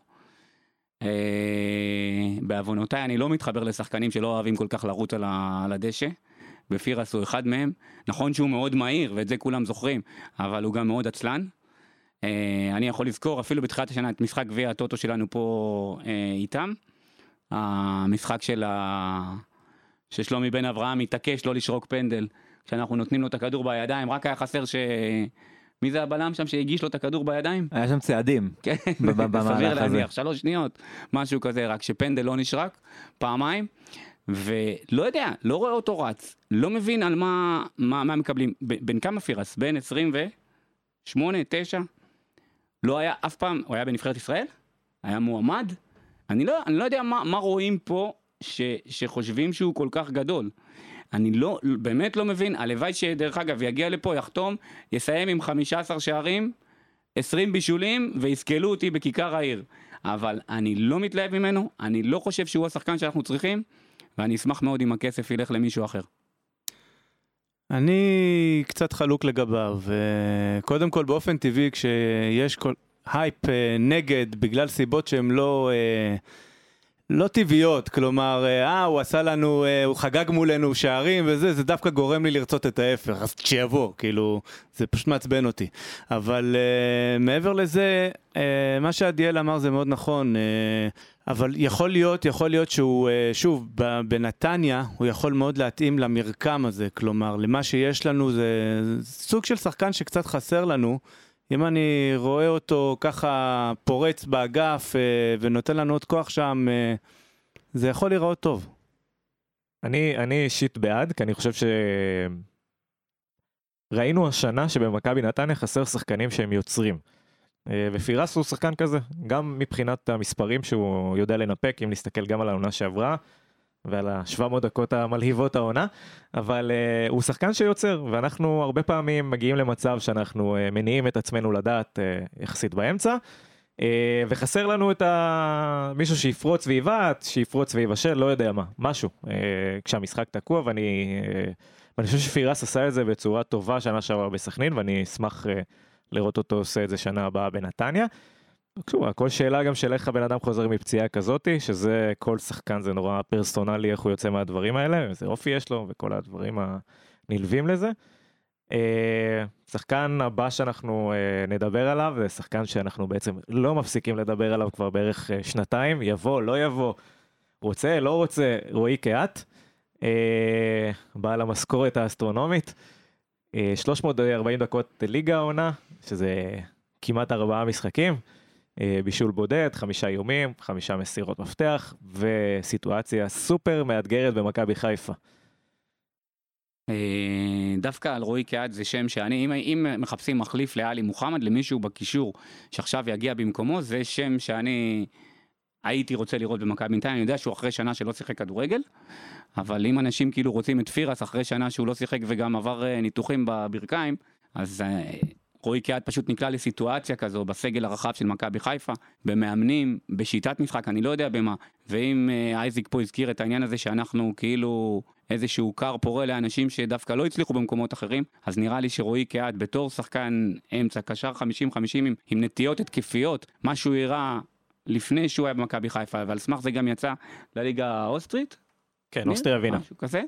בעוונותיי אני לא מתחבר לשחקנים שלא אוהבים כל כך לרוץ על הדשא, בפירס הוא אחד מהם, נכון שהוא מאוד מהיר ואת זה כולם זוכרים, אבל הוא גם מאוד עצלן, אני יכול לזכור אפילו בתחילת השנה את משחק גביע הטוטו שלנו פה איתם, המשחק ששלומי בן אברהם מתעקש לא לשרוק פנדל, כשאנחנו נותנים לו את הכדור בידיים, רק היה חסר מי זה הבלם שם שהגיש לו את הכדור בידיים? היה שם צעדים. כן, סביר להניח, 3 שניות, משהו כזה, רק שפנדל לא נשרק, פעמיים, ולא יודע, לא רואה אותו רץ, לא מבין על מה מקבלים, בין כמה פירס? בין 28, 9? לא היה אף פעם, הוא היה בנבחרת ישראל? היה מועמד? אני לא יודע מה רואים פה שחושבים שהוא כל כך גדול. אני באמת לא מבין, הלוואי שדרך אגב יגיע לפה, יחתום, יסיים עם 15 שערים, 20 בישולים, ויסקלו אותי בכיכר העיר. אבל אני לא מתלהב ממנו, אני לא חושב שהוא השחקן שאנחנו צריכים, ואני אשמח מאוד אם הכסף ילך למישהו אחר. אני קצת חלוק לגביו, קודם כל באופן טבעי כשיש הייפ נגד בגלל סיבות שהן לא טבעיות, כלומר, הוא עשה לנו, הוא חגג מולנו שערים וזה, זה דווקא גורם לי לרצות את ההפך, אז שיבוא, כאילו, זה פשוט מעצבן אותי. אבל מעבר לזה, מה שעדיאל אמר זה מאוד נכון, אבל יכול להיות שהוא, שוב, בנתניה, הוא יכול מאוד להתאים למרקם הזה, כלומר, למה שיש לנו, זה סוג של שחקן שקצת חסר לנו, אם אני רואה אותו ככה פורץ באגף ונותן לנו עוד כוח שם, זה יכול להיראות טוב. אני אישית בעד, כי אני חושב ראינו השנה שבמכבי נתניה חסר שחקנים שהם יוצרים. ופירס הוא שחקן כזה, גם מבחינת המספרים שהוא יודע לנפק, אם נסתכל גם על העונה שעברה, ועל ה-700 דקות המלהיבות העונה, אבל הוא שחקן שיוצר, ואנחנו הרבה פעמים מגיעים למצב שאנחנו מניעים את עצמנו לדעת יחסית באמצע, וחסר לנו את מישהו שיפרוץ ויבעט, שיפרוץ ויבשל, לא יודע מה, משהו, כשהמשחק תקוע, ואני חושב שפירס עשה את זה בצורה טובה שנה שעברה בסכנין, ואני אשמח לראות אותו עושה את זה שנה הבאה בנתניה. הכל שאלה גם של איך הבן אדם חוזר מפציעה כזאת, שזה כל שחקן זה נורא פרסונלי איך הוא יוצא מהדברים האלה, איזה אופי יש לו וכל הדברים הנלווים לזה. שחקן הבא שאנחנו נדבר עליו, זה שחקן שאנחנו בעצם לא מפסיקים לדבר עליו כבר בערך שנתיים, יבוא, לא יבוא, רוצה, לא רוצה, רועי קהת, בעל המשכורת האסטרונומית, 340 דקות ליגה העונה, שזה כמעט 4 משחקים, בישול בודד, 5 איומים, 5 מסירות מפתח, וסיטואציה סופר מאתגרת במכבי חיפה. דווקא על רועי קהת זה שם אם מחפשים מחליף לאלי מוחמד, למישהו בקישור שעכשיו יגיע במקומו, זה שם שאני הייתי רוצה לראות במכבי נתניה. אני יודע שהוא אחרי שנה שלא שיחק כדורגל, אבל אם אנשים כאילו רוצים את פירס אחרי שנה שהוא לא שיחק וגם עבר ניתוחים בברכיים, אז רועי קהת פשוט נקלע לסיטואציה כזו בסגל הרחב של מכבי חיפה, במאמנים, בשיטת משחק, אני לא יודע במה. ואם אייזיק פה הזכיר את העניין הזה שאנחנו כאילו איזשהו קר פורה לאנשים שדווקא לא הצליחו במקומות אחרים, אז נראה לי שרועי קהת בתור שחקן אמצע קשר 50-50 עם נטיות התקפיות, משהו הראה לפני שהוא היה במכבי חיפה, אבל סמך זה גם יצא לליגה האוסטרית. כן, אוסטריה ווינה. משהו כזה.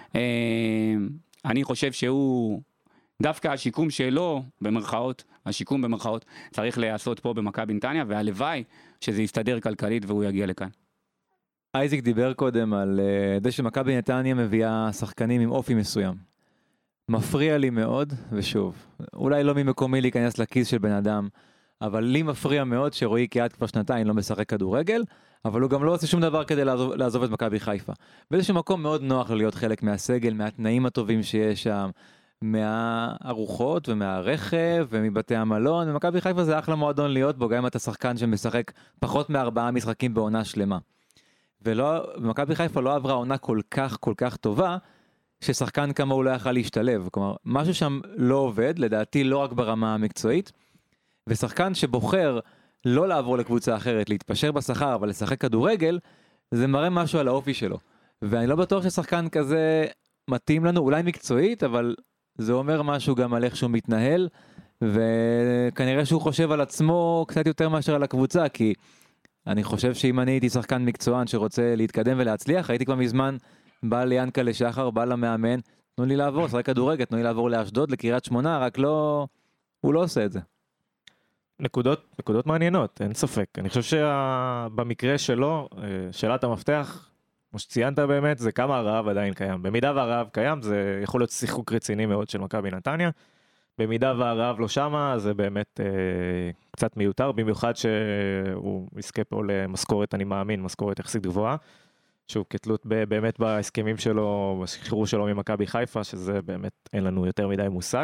אני חושב שהוא דווקא השיקום שלו, השיקום במרכאות, צריך להיעשות פה במכבי נתניה, והלוואי שזה יסתדר כלכלית והוא יגיע לכאן. אייזיק דיבר קודם על זה שמכבי נתניה מביאה שחקנים עם אופי מסוים. מפריע לי מאוד, ושוב, אולי לא ממקומי להיכנס לכיס של בן אדם, אבל לי מפריע מאוד שרועי קיאט כבר שנתיים לא משחק כדורגל, אבל הוא גם לא עושה שום דבר כדי לעזוב את מכבי חיפה. באיזשהו מקום מאוד נוח לו להיות חלק מהסגל, מהתנאים הטובים שיש שם, מהארוחות ומהרכב ומבתי המלון, ומכבי חיפה זה אחלה מועדון להיות בו, גם אם אתה שחקן שמשחק פחות מ4 משחקים בעונה שלמה. ומכבי חיפה לא עברה עונה כל כך טובה, ששחקן כמה הוא לא יכל להשתלב. כלומר, משהו שם לא עובד, לדעתי לא רק ברמה המקצועית, ושחקן שבוחר לא לעבור לקבוצה אחרת, להתפשר בשכר, אבל לשחק כדורגל, זה מראה משהו על האופי שלו. ואני לא בטוח ששחקן כזה מתאים לנו, אולי מקצועית, אבל זה אומר משהו גם על איך שהוא מתנהל, וכנראה שהוא חושב על עצמו קצת יותר מאשר על הקבוצה, כי אני חושב שאם אני הייתי שחקן מקצוען שרוצה להתקדם ולהצליח, הייתי כבר מזמן בא ליענקל'ה שחר, בא למאמן, תנו לי לעבור, שחק כדורגל, תנו לי לעבור לאשדוד, לקריית שמונה, רק לא, הוא לא עושה את זה. נקודות מעניינות, אין ספק. אני חושב שבמקרה שלו, שאלת המפתח, כמו שציינת באמת, זה כמה הרעב עדיין קיים. במידה והרעב קיים, זה יכול להיות שיחוק רציני מאוד של מכבי נתניה. במידה והרעב לא שמה, זה באמת קצת מיותר, במיוחד שהוא יזכה פה למשכורת, אני מאמין, משכורת יחסית גבוהה. שוב, כתלות באמת בהסכמים שלו, בשחרור שלו ממכבי חיפה, שזה באמת אין לנו יותר מדי מושג.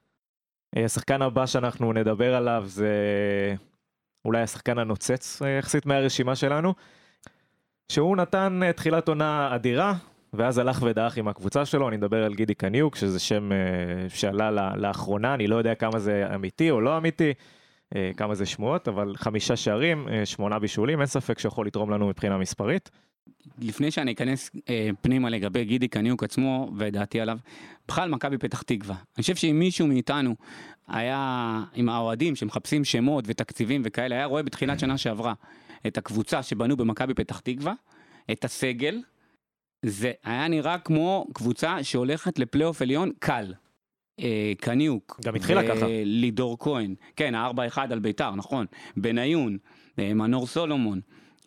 השחקן הבא שאנחנו נדבר עליו זה אולי השחקן הנוצץ יחסית מהרשימה שלנו, שהוא נתן תחילת עונה אדירה, ואז הלך ודעך עם הקבוצה שלו. אני מדבר על גידי קניוק, שזה שם שעלה לאחרונה, אני לא יודע כמה זה אמיתי או לא אמיתי, כמה זה שמועות, אבל 5 שערים, 8 בישולים, אין ספק שיכול לתרום לנו מבחינה מספרית. לפני שאני אכנס פנימה לגבי גידי קניוק עצמו ודעתי עליו, בכלל מכבי פתח תקווה. אני חושב שאם מישהו מאיתנו היה עם האוהדים שמחפשים שמות ותקציבים וכאלה, היה רואה בתחילת שנה שעברה את הקבוצה שבנו במכבי פתח תקווה, את הסגל, זה היה נראה כמו קבוצה שהולכת לפלייאוף עליון קל. קניוק. גם התחילה ככה. לידור כהן. כן, 4-1 על ביתר, נכון. בניון, מנור סולומון.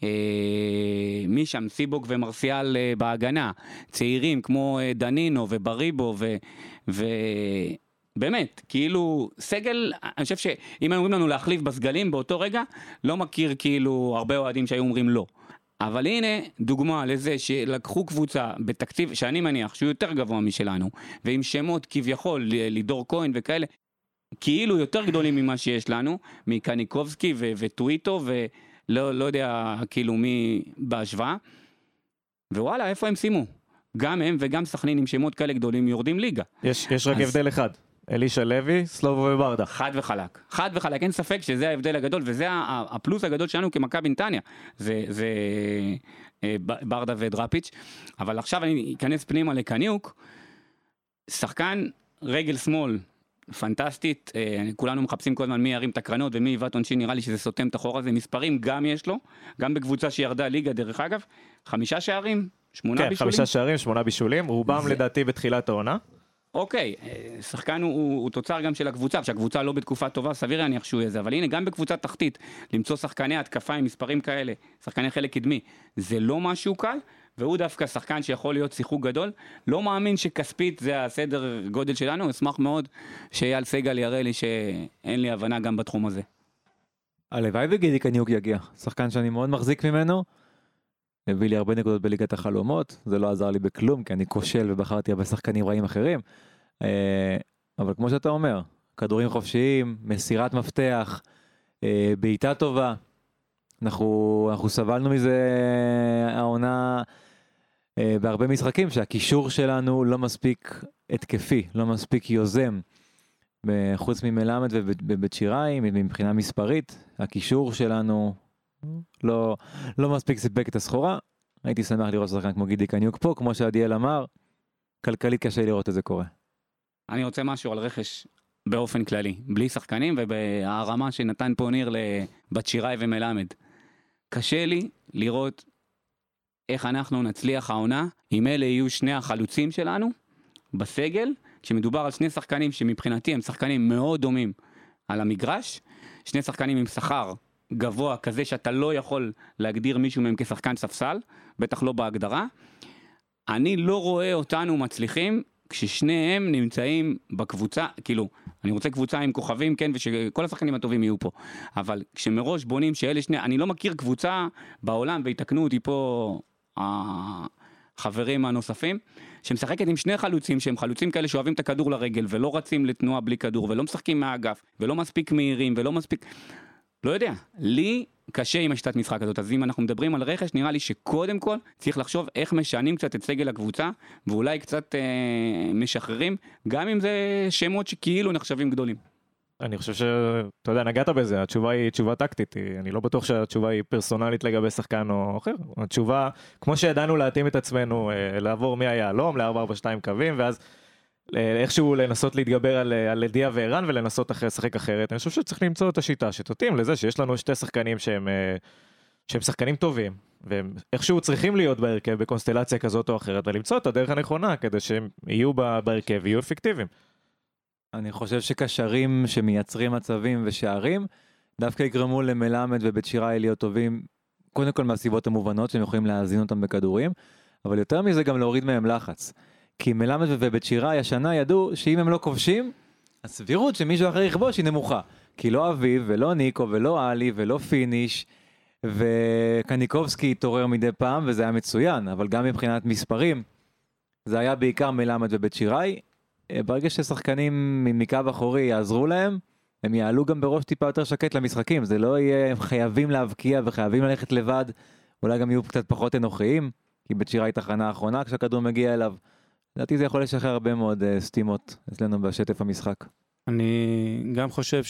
מי שם, סיבוק ומרסיאל בהגנה, צעירים כמו דנינו ובריבו ובאמת, כאילו סגל, אני חושב שאם אומרים לנו להחליף בסגלים באותו רגע, לא מכיר כאילו הרבה אוהדים שהיו אומרים לא. אבל הנה דוגמה לזה שלקחו קבוצה בתקציב שאני מניח שהוא יותר גבוה משלנו, ועם שמות כביכול לידור כהן וכאלה, כאילו יותר גדולים ממה שיש לנו, מקניקובסקי וטוויטו לא יודע כאילו מי בהשוואה, ווואלה, איפה הם שימו? גם הם וגם סכנין עם שמות כאלה גדולים יורדים ליגה. יש רק הבדל אחד, אלישע לוי, סלובו וברדה. חד וחלק, אין ספק שזה ההבדל הגדול, וזה הפלוס הגדול שלנו כמכבי נתניה, זה ברדה ודראפיץ', אבל עכשיו אני אכנס פנימה לקניוק, שחקן רגל שמאל, פנטסטית, כולנו מחפשים כל הזמן מי ירים את הקרנות ומי יבט עונשין, נראה לי שזה סותם את החור הזה, מספרים גם יש לו, גם בקבוצה שירדה ליגה דרך אגב, 5 שערים, 8 בישולים. כן, 5 שערים, 8 בישולים, רובם לדעתי בתחילת העונה. אוקיי, שחקן הוא תוצר גם של הקבוצה, שהקבוצה לא בתקופה טובה, סביר להניח שהוא יהיה זה, אבל הנה גם בקבוצה תחתית, למצוא שחקני התקפה עם מספרים כאלה, שחקני חלק קדמי, זה לא משהו קל, והוא דווקא שחקן שיכול להיות שיחוק גדול, לא מאמין שכספית זה הסדר גודל שלנו, אשמח מאוד שאייל סגל יראה לי שאין לי הבנה גם בתחום הזה. הלוואי וגידי קניוק יגיע, שחקן שאני מאוד מחזיק ממנו, הביא לי הרבה נקודות בליגת החלומות, זה לא עזר לי בכלום, כי אני כושל ובחרתי הרבה שחקנים רעים אחרים, אבל כמו שאתה אומר, כדורים חופשיים, מסירת מפתח, בעיטה טובה, אנחנו סבלנו מזה העונה בהרבה משחקים, שהקישור שלנו לא מספיק התקפי, לא מספיק יוזם, חוץ ממלמד ובית שיריים, מבחינה מספרית, הקישור שלנו לא מספיק סיפק את הסחורה. הייתי שמח לראות שחקן כמו גידי קניוק פה, כמו שעדיאל אמר, כלכלית קשה לראות את זה קורה. אני רוצה משהו על רכש באופן כללי, בלי שחקנים ובהרמה שנתן פה ניר לבת שיראי ומלמד. קשה לי לראות איך אנחנו נצליח העונה, אם אלה יהיו שני החלוצים שלנו בסגל, כשמדובר על שני שחקנים שמבחינתי הם שחקנים מאוד דומים על המגרש, שני שחקנים עם שכר גבוה כזה שאתה לא יכול להגדיר מישהו מהם כשחקן ספסל, בטח לא בהגדרה. אני לא רואה אותנו מצליחים כששניהם נמצאים בקבוצה, כאילו, אני רוצה קבוצה עם כוכבים, כן, ושכל השחקנים הטובים יהיו פה, אבל כשמראש בונים שאלה שני, אני לא מכיר קבוצה בעולם, ויתקנו אותי פה החברים הנוספים, שמשחקת עם שני חלוצים, שהם חלוצים כאלה שאוהבים את הכדור לרגל, ולא רצים לתנועה בלי כדור, ולא משחקים מהאגף, ולא מספיק מהירים, ולא מספיק, לא יודע, לי קשה עם השיטת משחק הזאת, אז אם אנחנו מדברים על רכש, נראה לי שקודם כל צריך לחשוב איך משנים קצת את סגל הקבוצה, ואולי קצת משחררים, גם אם זה שמות שכאילו נחשבים גדולים. אני חושב שאתה יודע, נגעת בזה, התשובה היא תשובה טקטית, אני לא בטוח שהתשובה היא פרסונלית לגבי שחקן או אחר, התשובה, כמו שידענו להתאים את עצמנו, לעבור מהיהלום ל-442 קווים, ואז איכשהו לנסות להתגבר על דיה וערן ולנסות לשחק אחרת. אני חושב שצריך למצוא את השיטה שתתאים לזה שיש לנו שתי שחקנים שהם שחקנים טובים, והם איכשהו צריכים להיות בהרכב בקונסטלציה כזאת או אחרת, ולמצוא את הדרך הנכונה כדי שהם יהיו בהרכב ויהיו אפקטיביים. אני חושב שקשרים שמייצרים מצבים ושערים, דווקא יגרמו למלמד ובית שיראי להיות טובים, קודם כל מהסיבות המובנות שהם יכולים להזין אותם בכדורים, אבל יותר מזה גם להוריד מהם לחץ. כי מלמד ובית שיראי השנה ידעו שאם הם לא כובשים, הסבירות שמישהו אחר יכבוש היא נמוכה. כי לא אביב ולא ניקו ולא אלי ולא פיניש, וקניקובסקי התעורר מדי פעם וזה היה מצוין, אבל גם מבחינת מספרים, זה היה בעיקר מלמד ובית שיראי. ברגע ששחקנים מקו אחורי יעזרו להם, הם יעלו גם בראש טיפה יותר שקט למשחקים, זה לא יהיה, הם חייבים להבקיע וחייבים ללכת לבד, אולי גם יהיו קצת פחות אנוכיים, כי בית שיראי תחנה האחרונה כשהכדור מגיע אליו, לדעתי זה יכול לשחרר הרבה מאוד סתימות אצלנו בשטף המשחק. אני גם חושב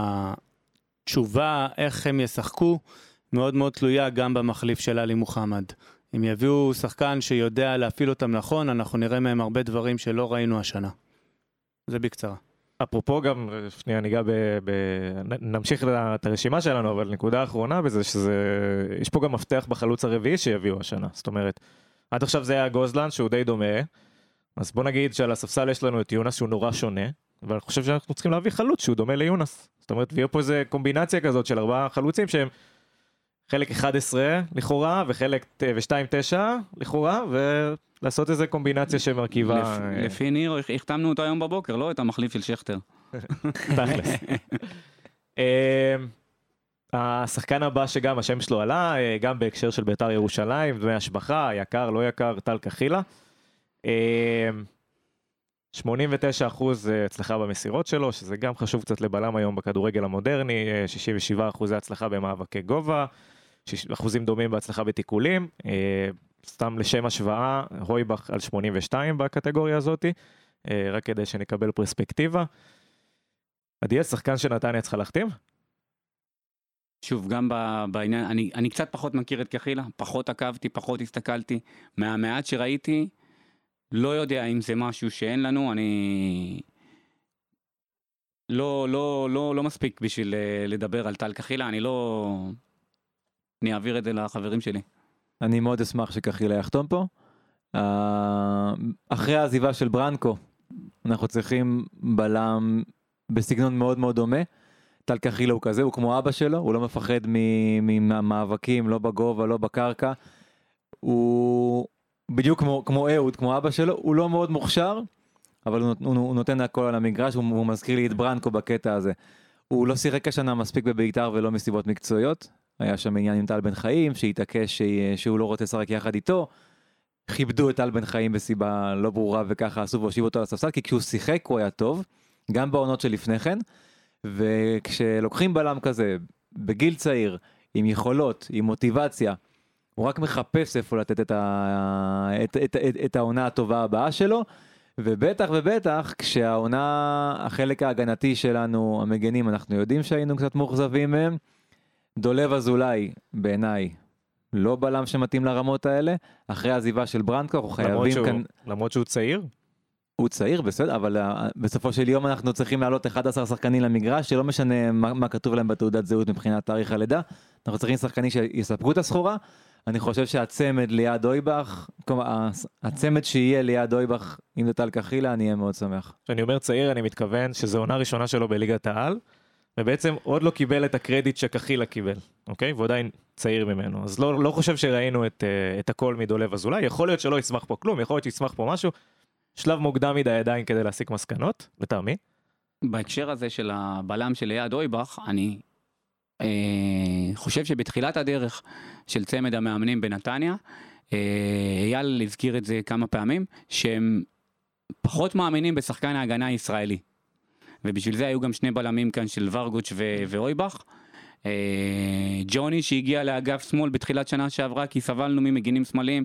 שהתשובה איך הם ישחקו מאוד מאוד תלויה גם במחליף של אלי מוחמד. אם יביאו שחקן שיודע להפעיל אותם נכון, אנחנו נראה מהם הרבה דברים שלא ראינו השנה. זה בקצרה. אפרופו גם, שנייה ניגע נמשיך את הרשימה שלנו, אבל נקודה האחרונה בזה יש פה גם מפתח בחלוץ הרביעי שיביאו השנה. זאת אומרת, עד עכשיו זה היה גוזלן שהוא די דומה, אז בוא נגיד שעל הספסל יש לנו את יונס שהוא נורא שונה, אבל אני חושב שאנחנו צריכים להביא חלוץ שהוא דומה ליונס. זאת אומרת, ויהיה פה איזה קומבינציה כזאת של 4 חלוצים שהם חלק 11 לכאורה, וחלק 2-9 לכאורה, ולעשות איזה קומבינציה שמרכיבה. לפי ניר, החתמנו אותו היום בבוקר, לא את המחליף של שכטר. תכלס. השחקן הבא שגם השם שלו עלה, גם בהקשר של בית"ר ירושלים, דמי השבחה, יקר, לא יקר, טל קחילה. 89% הצלחה במסירות שלו, שזה גם חשוב קצת לבלם היום בכדורגל המודרני, 67% הצלחה במאבקי גובה, אחוזים דומים בהצלחה בתיקולים, סתם לשם השוואה, הויבך על 82 בקטגוריה הזאת, רק כדי שנקבל פרספקטיבה. עדיאל, שחקן שנתניה צריכה להחתים? שוב, גם בעניין, אני קצת פחות מכיר את קחילה, פחות עקבתי, פחות הסתכלתי, מהמעט שראיתי, לא יודע אם זה משהו שאין לנו, אני לא מספיק בשביל לדבר על טל קחילה, אני אעביר את זה לחברים שלי. אני מאוד אשמח שקחילה יחתום פה. אחרי העזיבה של ברנקו, אנחנו צריכים בלם בסגנון מאוד מאוד דומה. טל קחילה הוא כזה, הוא כמו אבא שלו, הוא לא מפחד ממאבקים, לא בגובה, לא בקרקע. הוא בדיוק כמו אהוד, כמו אבא שלו, הוא לא מאוד מוכשר, אבל הוא נותן הכל על המגרש, הוא מזכיר לי את ברנקו בקטע הזה. הוא לא שיחק השנה מספיק בבית"ר ולא מסיבות מקצועיות, היה שם עניין עם טל בן חיים, שהתעקש שהוא לא רוצה לשחק יחד איתו, כיבדו את טל בן חיים בסיבה לא ברורה וככה עשו והושיבו אותו על הספסל, כי כשהוא שיחק הוא היה טוב, גם בעונות שלפני כן, וכשלוקחים בלם כזה, בגיל צעיר, עם יכולות, עם מוטיבציה, הוא רק מחפש איפה לתת את העונה הטובה הבאה שלו, ובטח כשהעונה, החלק ההגנתי שלנו, המגנים, אנחנו יודעים שהיינו קצת מוחזבים מהם, דולב אזולאי, בעיניי, לא בלם שמתאים לרמות האלה, אחרי העזיבה של ברנקו, אנחנו חייבים כאן... למרות שהוא צעיר? הוא צעיר, בסדר, אבל בסופו של יום אנחנו צריכים לעלות 11 שחקנים למגרש, שלא משנה מה כתוב להם בתעודת זהות מבחינת תאריך הלידה, אנחנו צריכים שחקנים שיספקו את הסחורה, אני חושב שהצמד ליד אויבך, הצמד שיהיה ליד אויבך, אם זה טל קחילה, אני אהיה מאוד שמח. כשאני אומר צעיר, אני מתכוון שזו עונה ראשונה שלו בליגת העל, ובעצם עוד לא קיבל את הקרדיט שקחילה קיבל, אוקיי? והוא עדיין צעיר ממנו. אז לא חושב שראינו את הכל מדולב אזולאי, יכול להיות שלא יצמח פה כלום, יכול להיות שיצמח פה משהו, שלב מוקדם מדי עדיין כדי להסיק מסקנות, לטעמי. בהקשר הזה של הבלם של ליעד אויבך, אני חושב שבתחילת הדרך של צמד המאמנים בנתניה, אייל הזכיר את זה כמה פעמים, שהם פחות מאמינים בשחקן ההגנה הישראלי. ובשביל זה היו גם שני בלמים כאן של ורגוץ' ואויבך. ג'וני שהגיע לאגף שמאל בתחילת שנה שעברה, כי סבלנו ממגינים שמאליים,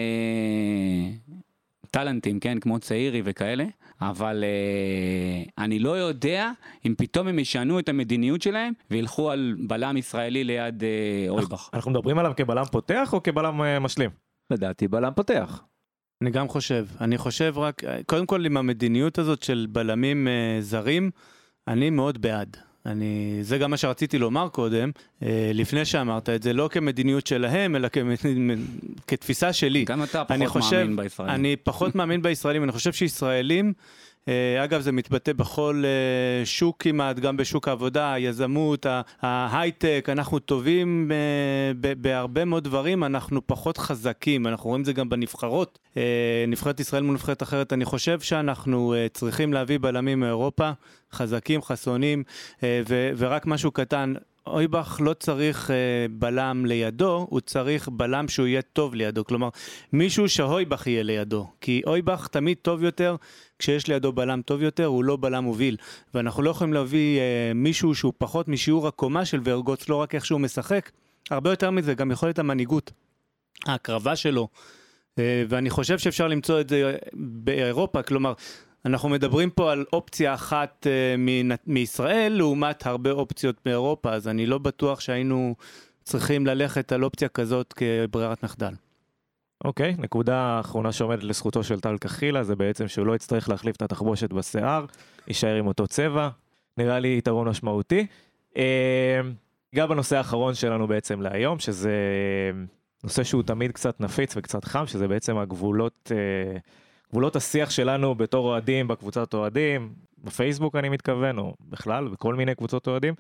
טלנטים, כן, כמו צעירי וכאלה, אבל אני לא יודע אם פתאום הם ישנו את המדיניות שלהם וילכו על בלם ישראלי ליד אויבך. אנחנו מדברים עליו כבלם פותח או כבלם משלים? לדעתי בלם פותח. אני גם חושב. אני חושב רק, קודם כל עם המדיניות הזאת של בלמים זרים, אני מאוד בעד. זה גם מה שרציתי לומר קודם, לפני שאמרת את זה, לא כמדיניות שלהם, אלא כתפיסה שלי. גם אתה פחות מאמין בישראלים. אני פחות מאמין בישראלים, אני חושב שישראלים, אגב זה מתבטא בכל שוק כמעט, גם בשוק העבודה, היזמות, ההייטק, אנחנו טובים בהרבה מאוד דברים, אנחנו פחות חזקים, אנחנו רואים את זה גם בנבחרות, נבחרת ישראל מול נבחרת אחרת, אני חושב שאנחנו צריכים להביא בלמים מאירופה, חזקים, חסונים, ורק משהו קטן, אויבך לא צריך בלם לידו, הוא צריך בלם שהוא יהיה טוב לידו, כלומר מישהו שאויבך יהיה לידו, כי אויבך תמיד טוב יותר, כשיש לידו בלם טוב יותר, הוא לא בלם מוביל, ואנחנו לא יכולים להביא מישהו שהוא פחות משיעור הקומה של ורגוץ, לא רק איך שהוא משחק, הרבה יותר מזה, גם יכולת המנהיגות, ההקרבה שלו, ואני חושב שאפשר למצוא את זה באירופה, כלומר, אנחנו מדברים פה על אופציה אחת מישראל, לעומת הרבה אופציות באירופה, אז אני לא בטוח שהיינו צריכים ללכת על אופציה כזאת כברירת מחדל. אוקיי, נקודה האחרונה שעומדת לזכותו של טל קחילה, זה בעצם שהוא לא יצטרך להחליף את התחבושת בשיער, יישאר עם אותו צבע, נראה לי יתרון משמעותי. גם בנושא האחרון שלנו בעצם להיום, שזה נושא שהוא תמיד קצת נפיץ וקצת חם, שזה בעצם גבולות השיח שלנו בתור אוהדים, בקבוצת אוהדים, בפייסבוק אני מתכוון, או בכלל, בכל מיני קבוצות אוהדים.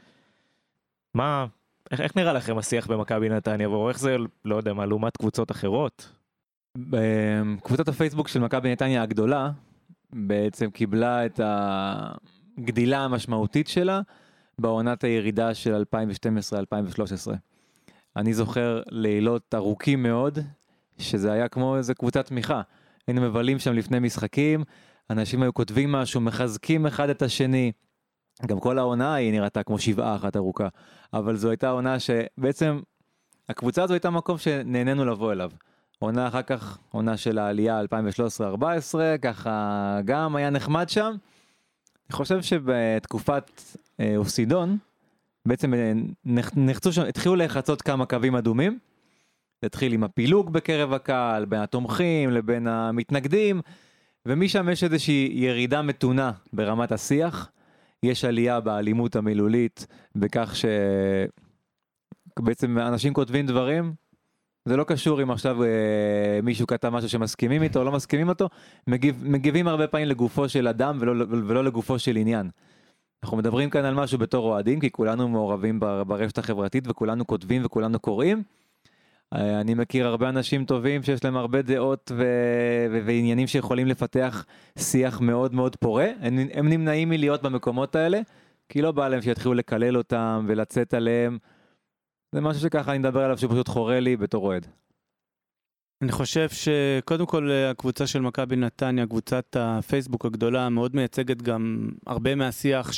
איך נראה לכם השיח במכבי נתניה, או איך זה, לא יודע מה, לעומת קבוצות אחרות? קבוצת הפייסבוק של מכבי נתניה הגדולה, בעצם קיבלה את הגדילה המשמעותית שלה, בעונת הירידה של 2012-2013. אני זוכר לילות ארוכים מאוד, שזה היה כמו איזה קבוצת תמיכה. היינו מבלים שם לפני משחקים, אנשים היו כותבים משהו, מחזקים אחד את השני, גם כל העונה היא נראתה כמו שבעה אחת ארוכה, אבל זו הייתה עונה שבעצם, הקבוצה הזו הייתה מקום שנהנינו לבוא אליו. עונה אחר כך, עונה של העלייה 2013-2014, ככה גם היה נחמד שם. אני חושב שבתקופת אופסידון, בעצם נחצו שם, התחילו לחצות כמה קווים אדומים, זה התחיל עם הפילוג בקרב הקהל, בין התומכים לבין המתנגדים, ומשם יש איזושהי ירידה מתונה ברמת השיח, יש עלייה באלימות המילולית, בכך שבעצם אנשים כותבים דברים, זה לא קשור אם עכשיו מישהו כתב משהו שמסכימים איתו או לא מסכימים אותו, מגיבים הרבה פעמים לגופו של אדם ולא לגופו של עניין. אנחנו מדברים כאן על משהו בתור אוהדים, כי כולנו מעורבים ברשת החברתית וכולנו כותבים וכולנו קוראים, אני מכיר הרבה אנשים טובים שיש להם הרבה דעות ועניינים שיכולים לפתח שיח מאוד מאוד פורה, הם נמנעים מלהיות במקומות האלה, כי לא בא להם שיתחילו לקלל אותם ולצאת עליהם, זה משהו שככה אני מדבר עליו שפשוט חורה לי בתור אוהד. אני חושב שקודם כל הקבוצה של מכבי נתניה, קבוצת הפייסבוק הגדולה, מאוד מייצגת גם הרבה מהשיח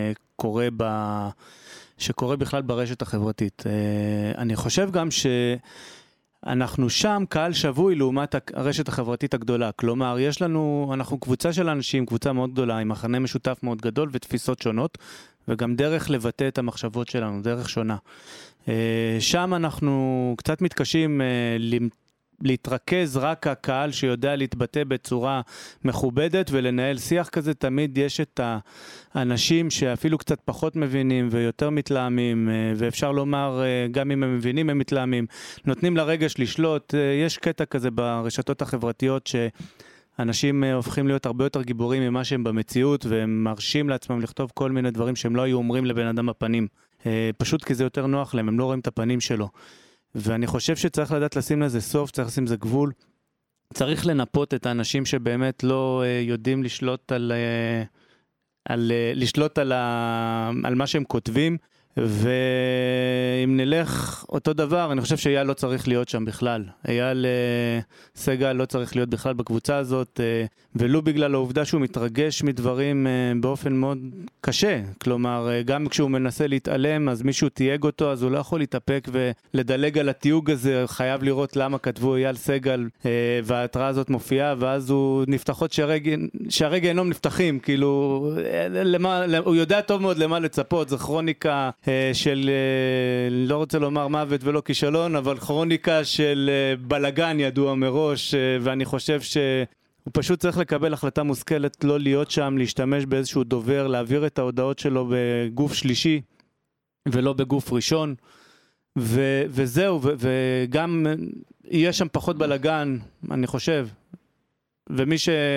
שקורה בכלל ברשת החברתית. אני חושב גם שאנחנו שם קהל שבוי לעומת הרשת החברתית הגדולה. כלומר, אנחנו קבוצה של אנשים, קבוצה מאוד גדולה, עם מחנה משותף מאוד גדול ותפיסות שונות, וגם דרך לבטא את המחשבות שלנו, דרך שונה. שם אנחנו קצת מתקשים להתרכז רק הקהל שיודע להתבטא בצורה מכובדת ולנהל שיח כזה, תמיד יש את האנשים שאפילו קצת פחות מבינים ויותר מתלהמים, ואפשר לומר גם אם הם מבינים הם מתלהמים, נותנים לרגש לשלוט, יש קטע כזה ברשתות החברתיות שאנשים הופכים להיות הרבה יותר גיבורים ממה שהם במציאות, והם מרשים לעצמם לכתוב כל מיני דברים שהם לא היו אומרים לבן אדם בפנים, פשוט כי זה יותר נוח להם, הם לא רואים את הפנים שלו. ואני חושב שצריך לדעת לשים לזה סוף, צריך לשים לזה גבול. צריך לנפות את האנשים שבאמת לא יודעים לשלוט על מה שהם כותבים, ואם נלך אותו דבר, אני חושב שאייל לא צריך להיות שם בכלל. אייל סגל לא צריך להיות בכלל בקבוצה הזאת, ולו בגלל העובדה שהוא מתרגש מדברים באופן מאוד קשה. כלומר, גם כשהוא מנסה להתעלם, אז מישהו תייג אותו, אז הוא לא יכול להתאפק ולדלג על התיוג הזה, חייב לראות למה כתבו אייל סגל, וההתראה הזאת מופיעה, ואז הוא נפתחות שהרגע אינם נפתחים, כאילו, הוא יודע טוב מאוד למה לצפות, זו כרוניקה של, לא רוצה לומר מוות ולא כישלון, אבל כרוניקה של בלגן ידוע מראש, ואני חושב שהוא פשוט צריך לקבל החלטה מושכלת, לא להיות שם, להשתמש באיזשהו דובר, להעביר את ההודעות שלו בגוף שלישי, ולא בגוף ראשון, וזהו, וגם יהיה שם פחות בלגן, אני חושב, ומי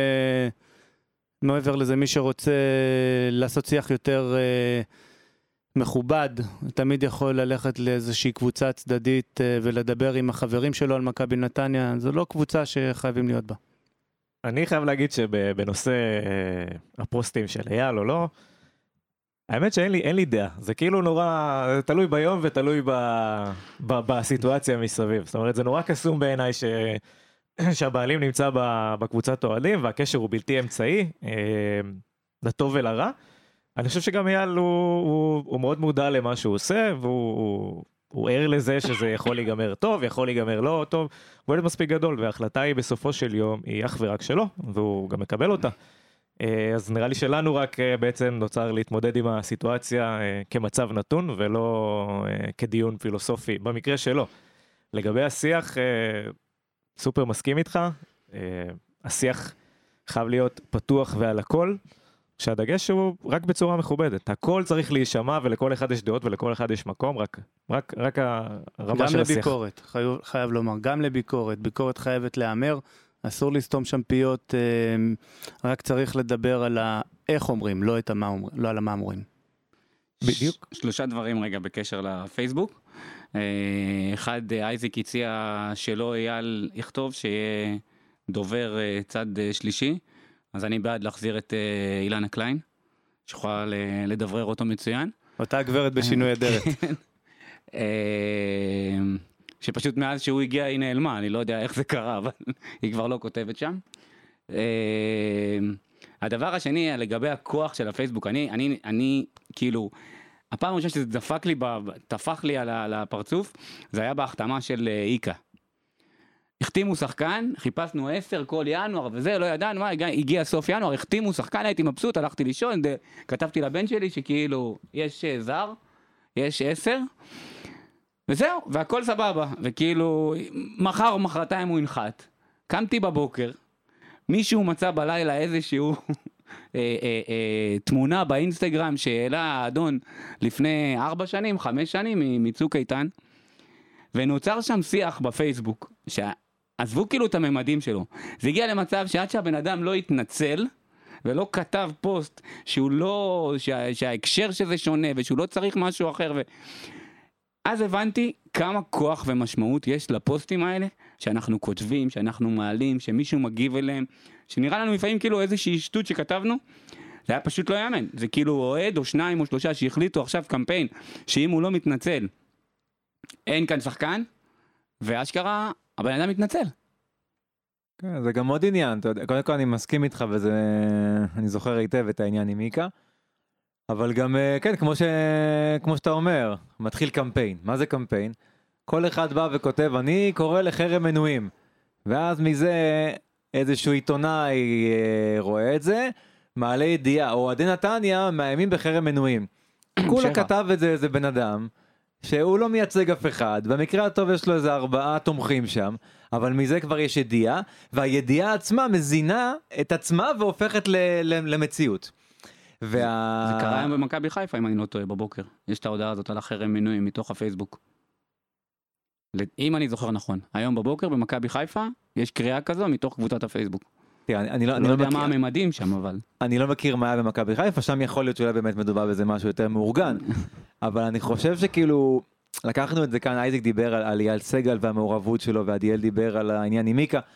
מעבר לזה, מי שרוצה לעשות שיח יותר מכובד, תמיד יכול ללכת לאיזושהי קבוצה צדדית ולדבר עם החברים שלו על מכבי נתניה, זו לא קבוצה שחייבים להיות בה. אני חייב להגיד שבנושא הפוסטים של אייל או לא, האמת שאין לי דעה, זה כאילו נורא, זה תלוי ביום ותלוי בסיטואציה מסביב, זאת אומרת זה נורא קסום בעיניי שהבעלים נמצא בקבוצת אוהדים והקשר הוא בלתי אמצעי, לטוב ולרע. אני חושב שגם אייל הוא מאוד מודע למה שהוא עושה, והוא ער לזה שזה יכול להיגמר טוב, יכול להיגמר לא טוב, הוא ילד מספיק גדול, וההחלטה היא בסופו של יום היא אך ורק שלו, והוא גם מקבל אותה. אז נראה לי שלנו רק בעצם נוצר להתמודד עם הסיטואציה כמצב נתון, ולא כדיון פילוסופי, במקרה שלו. לגבי השיח, סופר מסכים איתך, השיח חייב להיות פתוח ועל הכל, שהדגש הוא רק בצורה מכובדת. הכל צריך להישמע ולכל אחד יש דעות ולכל אחד יש מקום, רק הרמה של השיח. גם לביקורת, חייב לומר, גם לביקורת. ביקורת חייבת להיאמר, אסור לסתום שם פיות, רק צריך לדבר על איך אומרים, לא על מה אומרים. בדיוק. שלושה דברים רגע בקשר לפייסבוק. אחד, אייזיק הציע שלא אייל יכתוב שיהיה דובר צד שלישי, אז אני בעד להחזיר את אילנה קליין, שיכולה לדברר אותו מצוין. אותה גברת בשינוי אדרת. שפשוט מאז שהוא הגיע היא נעלמה, אני לא יודע איך זה קרה, אבל היא כבר לא כותבת שם. הדבר השני, לגבי הכוח של הפייסבוק, אני כאילו, הפעם הראשונה שזה טפח לי על הפרצוף, זה היה בהחתמה של איקה. החתימו שחקן, חיפשנו 10 כל ינואר וזה, לא ידענו, הגיע סוף ינואר, החתימו שחקן, הייתי מבסוט, הלכתי לישון, כתבתי לבן שלי שכאילו יש זר, יש 10, וזהו, והכל סבבה, וכאילו מחר או מחרתיים הוא ינחת. קמתי בבוקר, מישהו מצא בלילה איזשהו תמונה באינסטגרם שהעלה האדון לפני 4 שנים, 5 שנים מצוק איתן, ונוצר שם שיח בפייסבוק, שעזבו כאילו את הממדים שלו. זה הגיע למצב שעד שהבן אדם לא התנצל, ולא כתב פוסט שהוא לא, שההקשר שזה שונה, ושהוא לא צריך משהו אחר, אז הבנתי כמה כוח ומשמעות יש לפוסטים האלה, שאנחנו כותבים, שאנחנו מעלים, שמישהו מגיב אליהם, שנראה לנו לפעמים כאילו איזושהי שטות שכתבנו, זה היה פשוט לא יאמן. זה כאילו אוהד או 2 או 3 שהחליטו עכשיו קמפיין, שאם הוא לא מתנצל, אין כאן שחקן, ואשכרה, הבן אדם מתנצל. כן, זה גם עוד עניין, אתה יודע, קודם כל אני מסכים איתך, אני זוכר היטב את העניין עם מיקה, אבל גם, כן, כמו שאתה אומר, מתחיל קמפיין. מה זה קמפיין? כל אחד בא וכותב, אני קורא לחרם מנויים, ואז מזה איזשהו עיתונאי רואה את זה, מעלה ידיעה, או עדי נתניה מאיימים בחרם מנויים. כולה כתב את זה איזה בן אדם, שהוא לא מייצג אף אחד, במקרה הטוב יש לו איזה 4 תומכים שם, אבל מזה כבר יש ידיעה, והידיעה עצמה מזינה את עצמה והופכת למציאות. זה קרה היום במכבי חיפה, אם אני לא טועה, בבוקר. יש את ההודעה הזאת על החרם מנויים מתוך הפייסבוק. אם אני זוכר נכון, היום בבוקר במכבי חיפה יש קריאה כזו מתוך קבוצת הפייסבוק. אני לא יודע מה הממדים שם, אבל... אני לא מכיר מה היה במכבי חיפה, שם יכול להיות שאולי באמת מדובר בזה משהו יותר מאורגן, אבל אני חושב שכאילו, לקחנו את זה כאן, אייזיק דיבר על אייל סגל והמעורבות שלו, ועדיאל דיבר על העניין עם מיקה,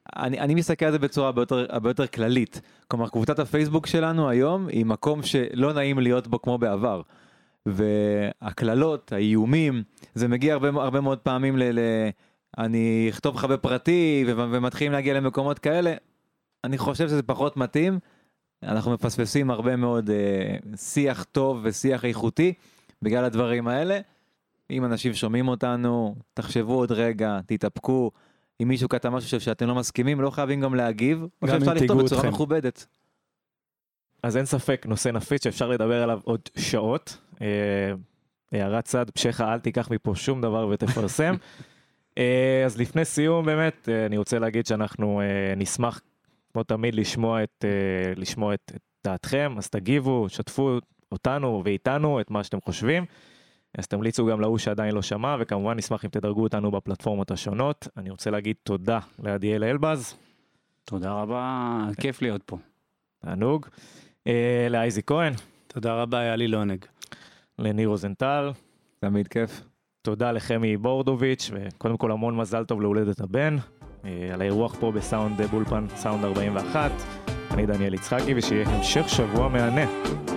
אני מסתכל על זה בצורה הרבה יותר כללית. כלומר, קבוצת הפייסבוק שלנו היום היא מקום שלא נעים להיות בו כמו בעבר. והכללות, האיומים, זה מגיע הרבה מאוד פעמים אני אכתוב לך בפרטי ומתחילים להגיע למקומות כאלה. אני חושב שזה פחות מתאים. אנחנו מפספסים הרבה מאוד שיח טוב ושיח איכותי בגלל הדברים האלה. אם אנשים שומעים אותנו, תחשבו עוד רגע, תתאפקו. אם מישהו כתב משהו שאתם לא מסכימים, לא חייבים גם להגיב, או שאפשר לכתוב בצורה מכובדת. אז אין ספק, נושא נפיץ שאפשר לדבר עליו עוד שעות. הערת צד, פשחה, אל תיקח מפה שום דבר ותפרסם. אז לפני סיום באמת, אני רוצה להגיד שאנחנו נשמח, כמו תמיד, לשמוע את דעתכם, אז תגיבו, שתפו אותנו ואיתנו את מה שאתם חושבים. אז תמליצו גם להוא שעדיין לא שמע, וכמובן נשמח אם תדרגו אותנו בפלטפורמות השונות. אני רוצה להגיד תודה לעדיאל אלבז. תודה רבה, כיף להיות פה. תענוג. לאייזי כהן. תודה רבה, היה לי לעונג. לניר רוזנטל. תמיד כיף. תודה לחמי בורדוביץ', וקודם כל המון מזל טוב להולדת הבן, על האירוח פה בסאונד בולפן, סאונד 41. אני דניאל יצחקי, ושיהיה המשך שבוע מהנה.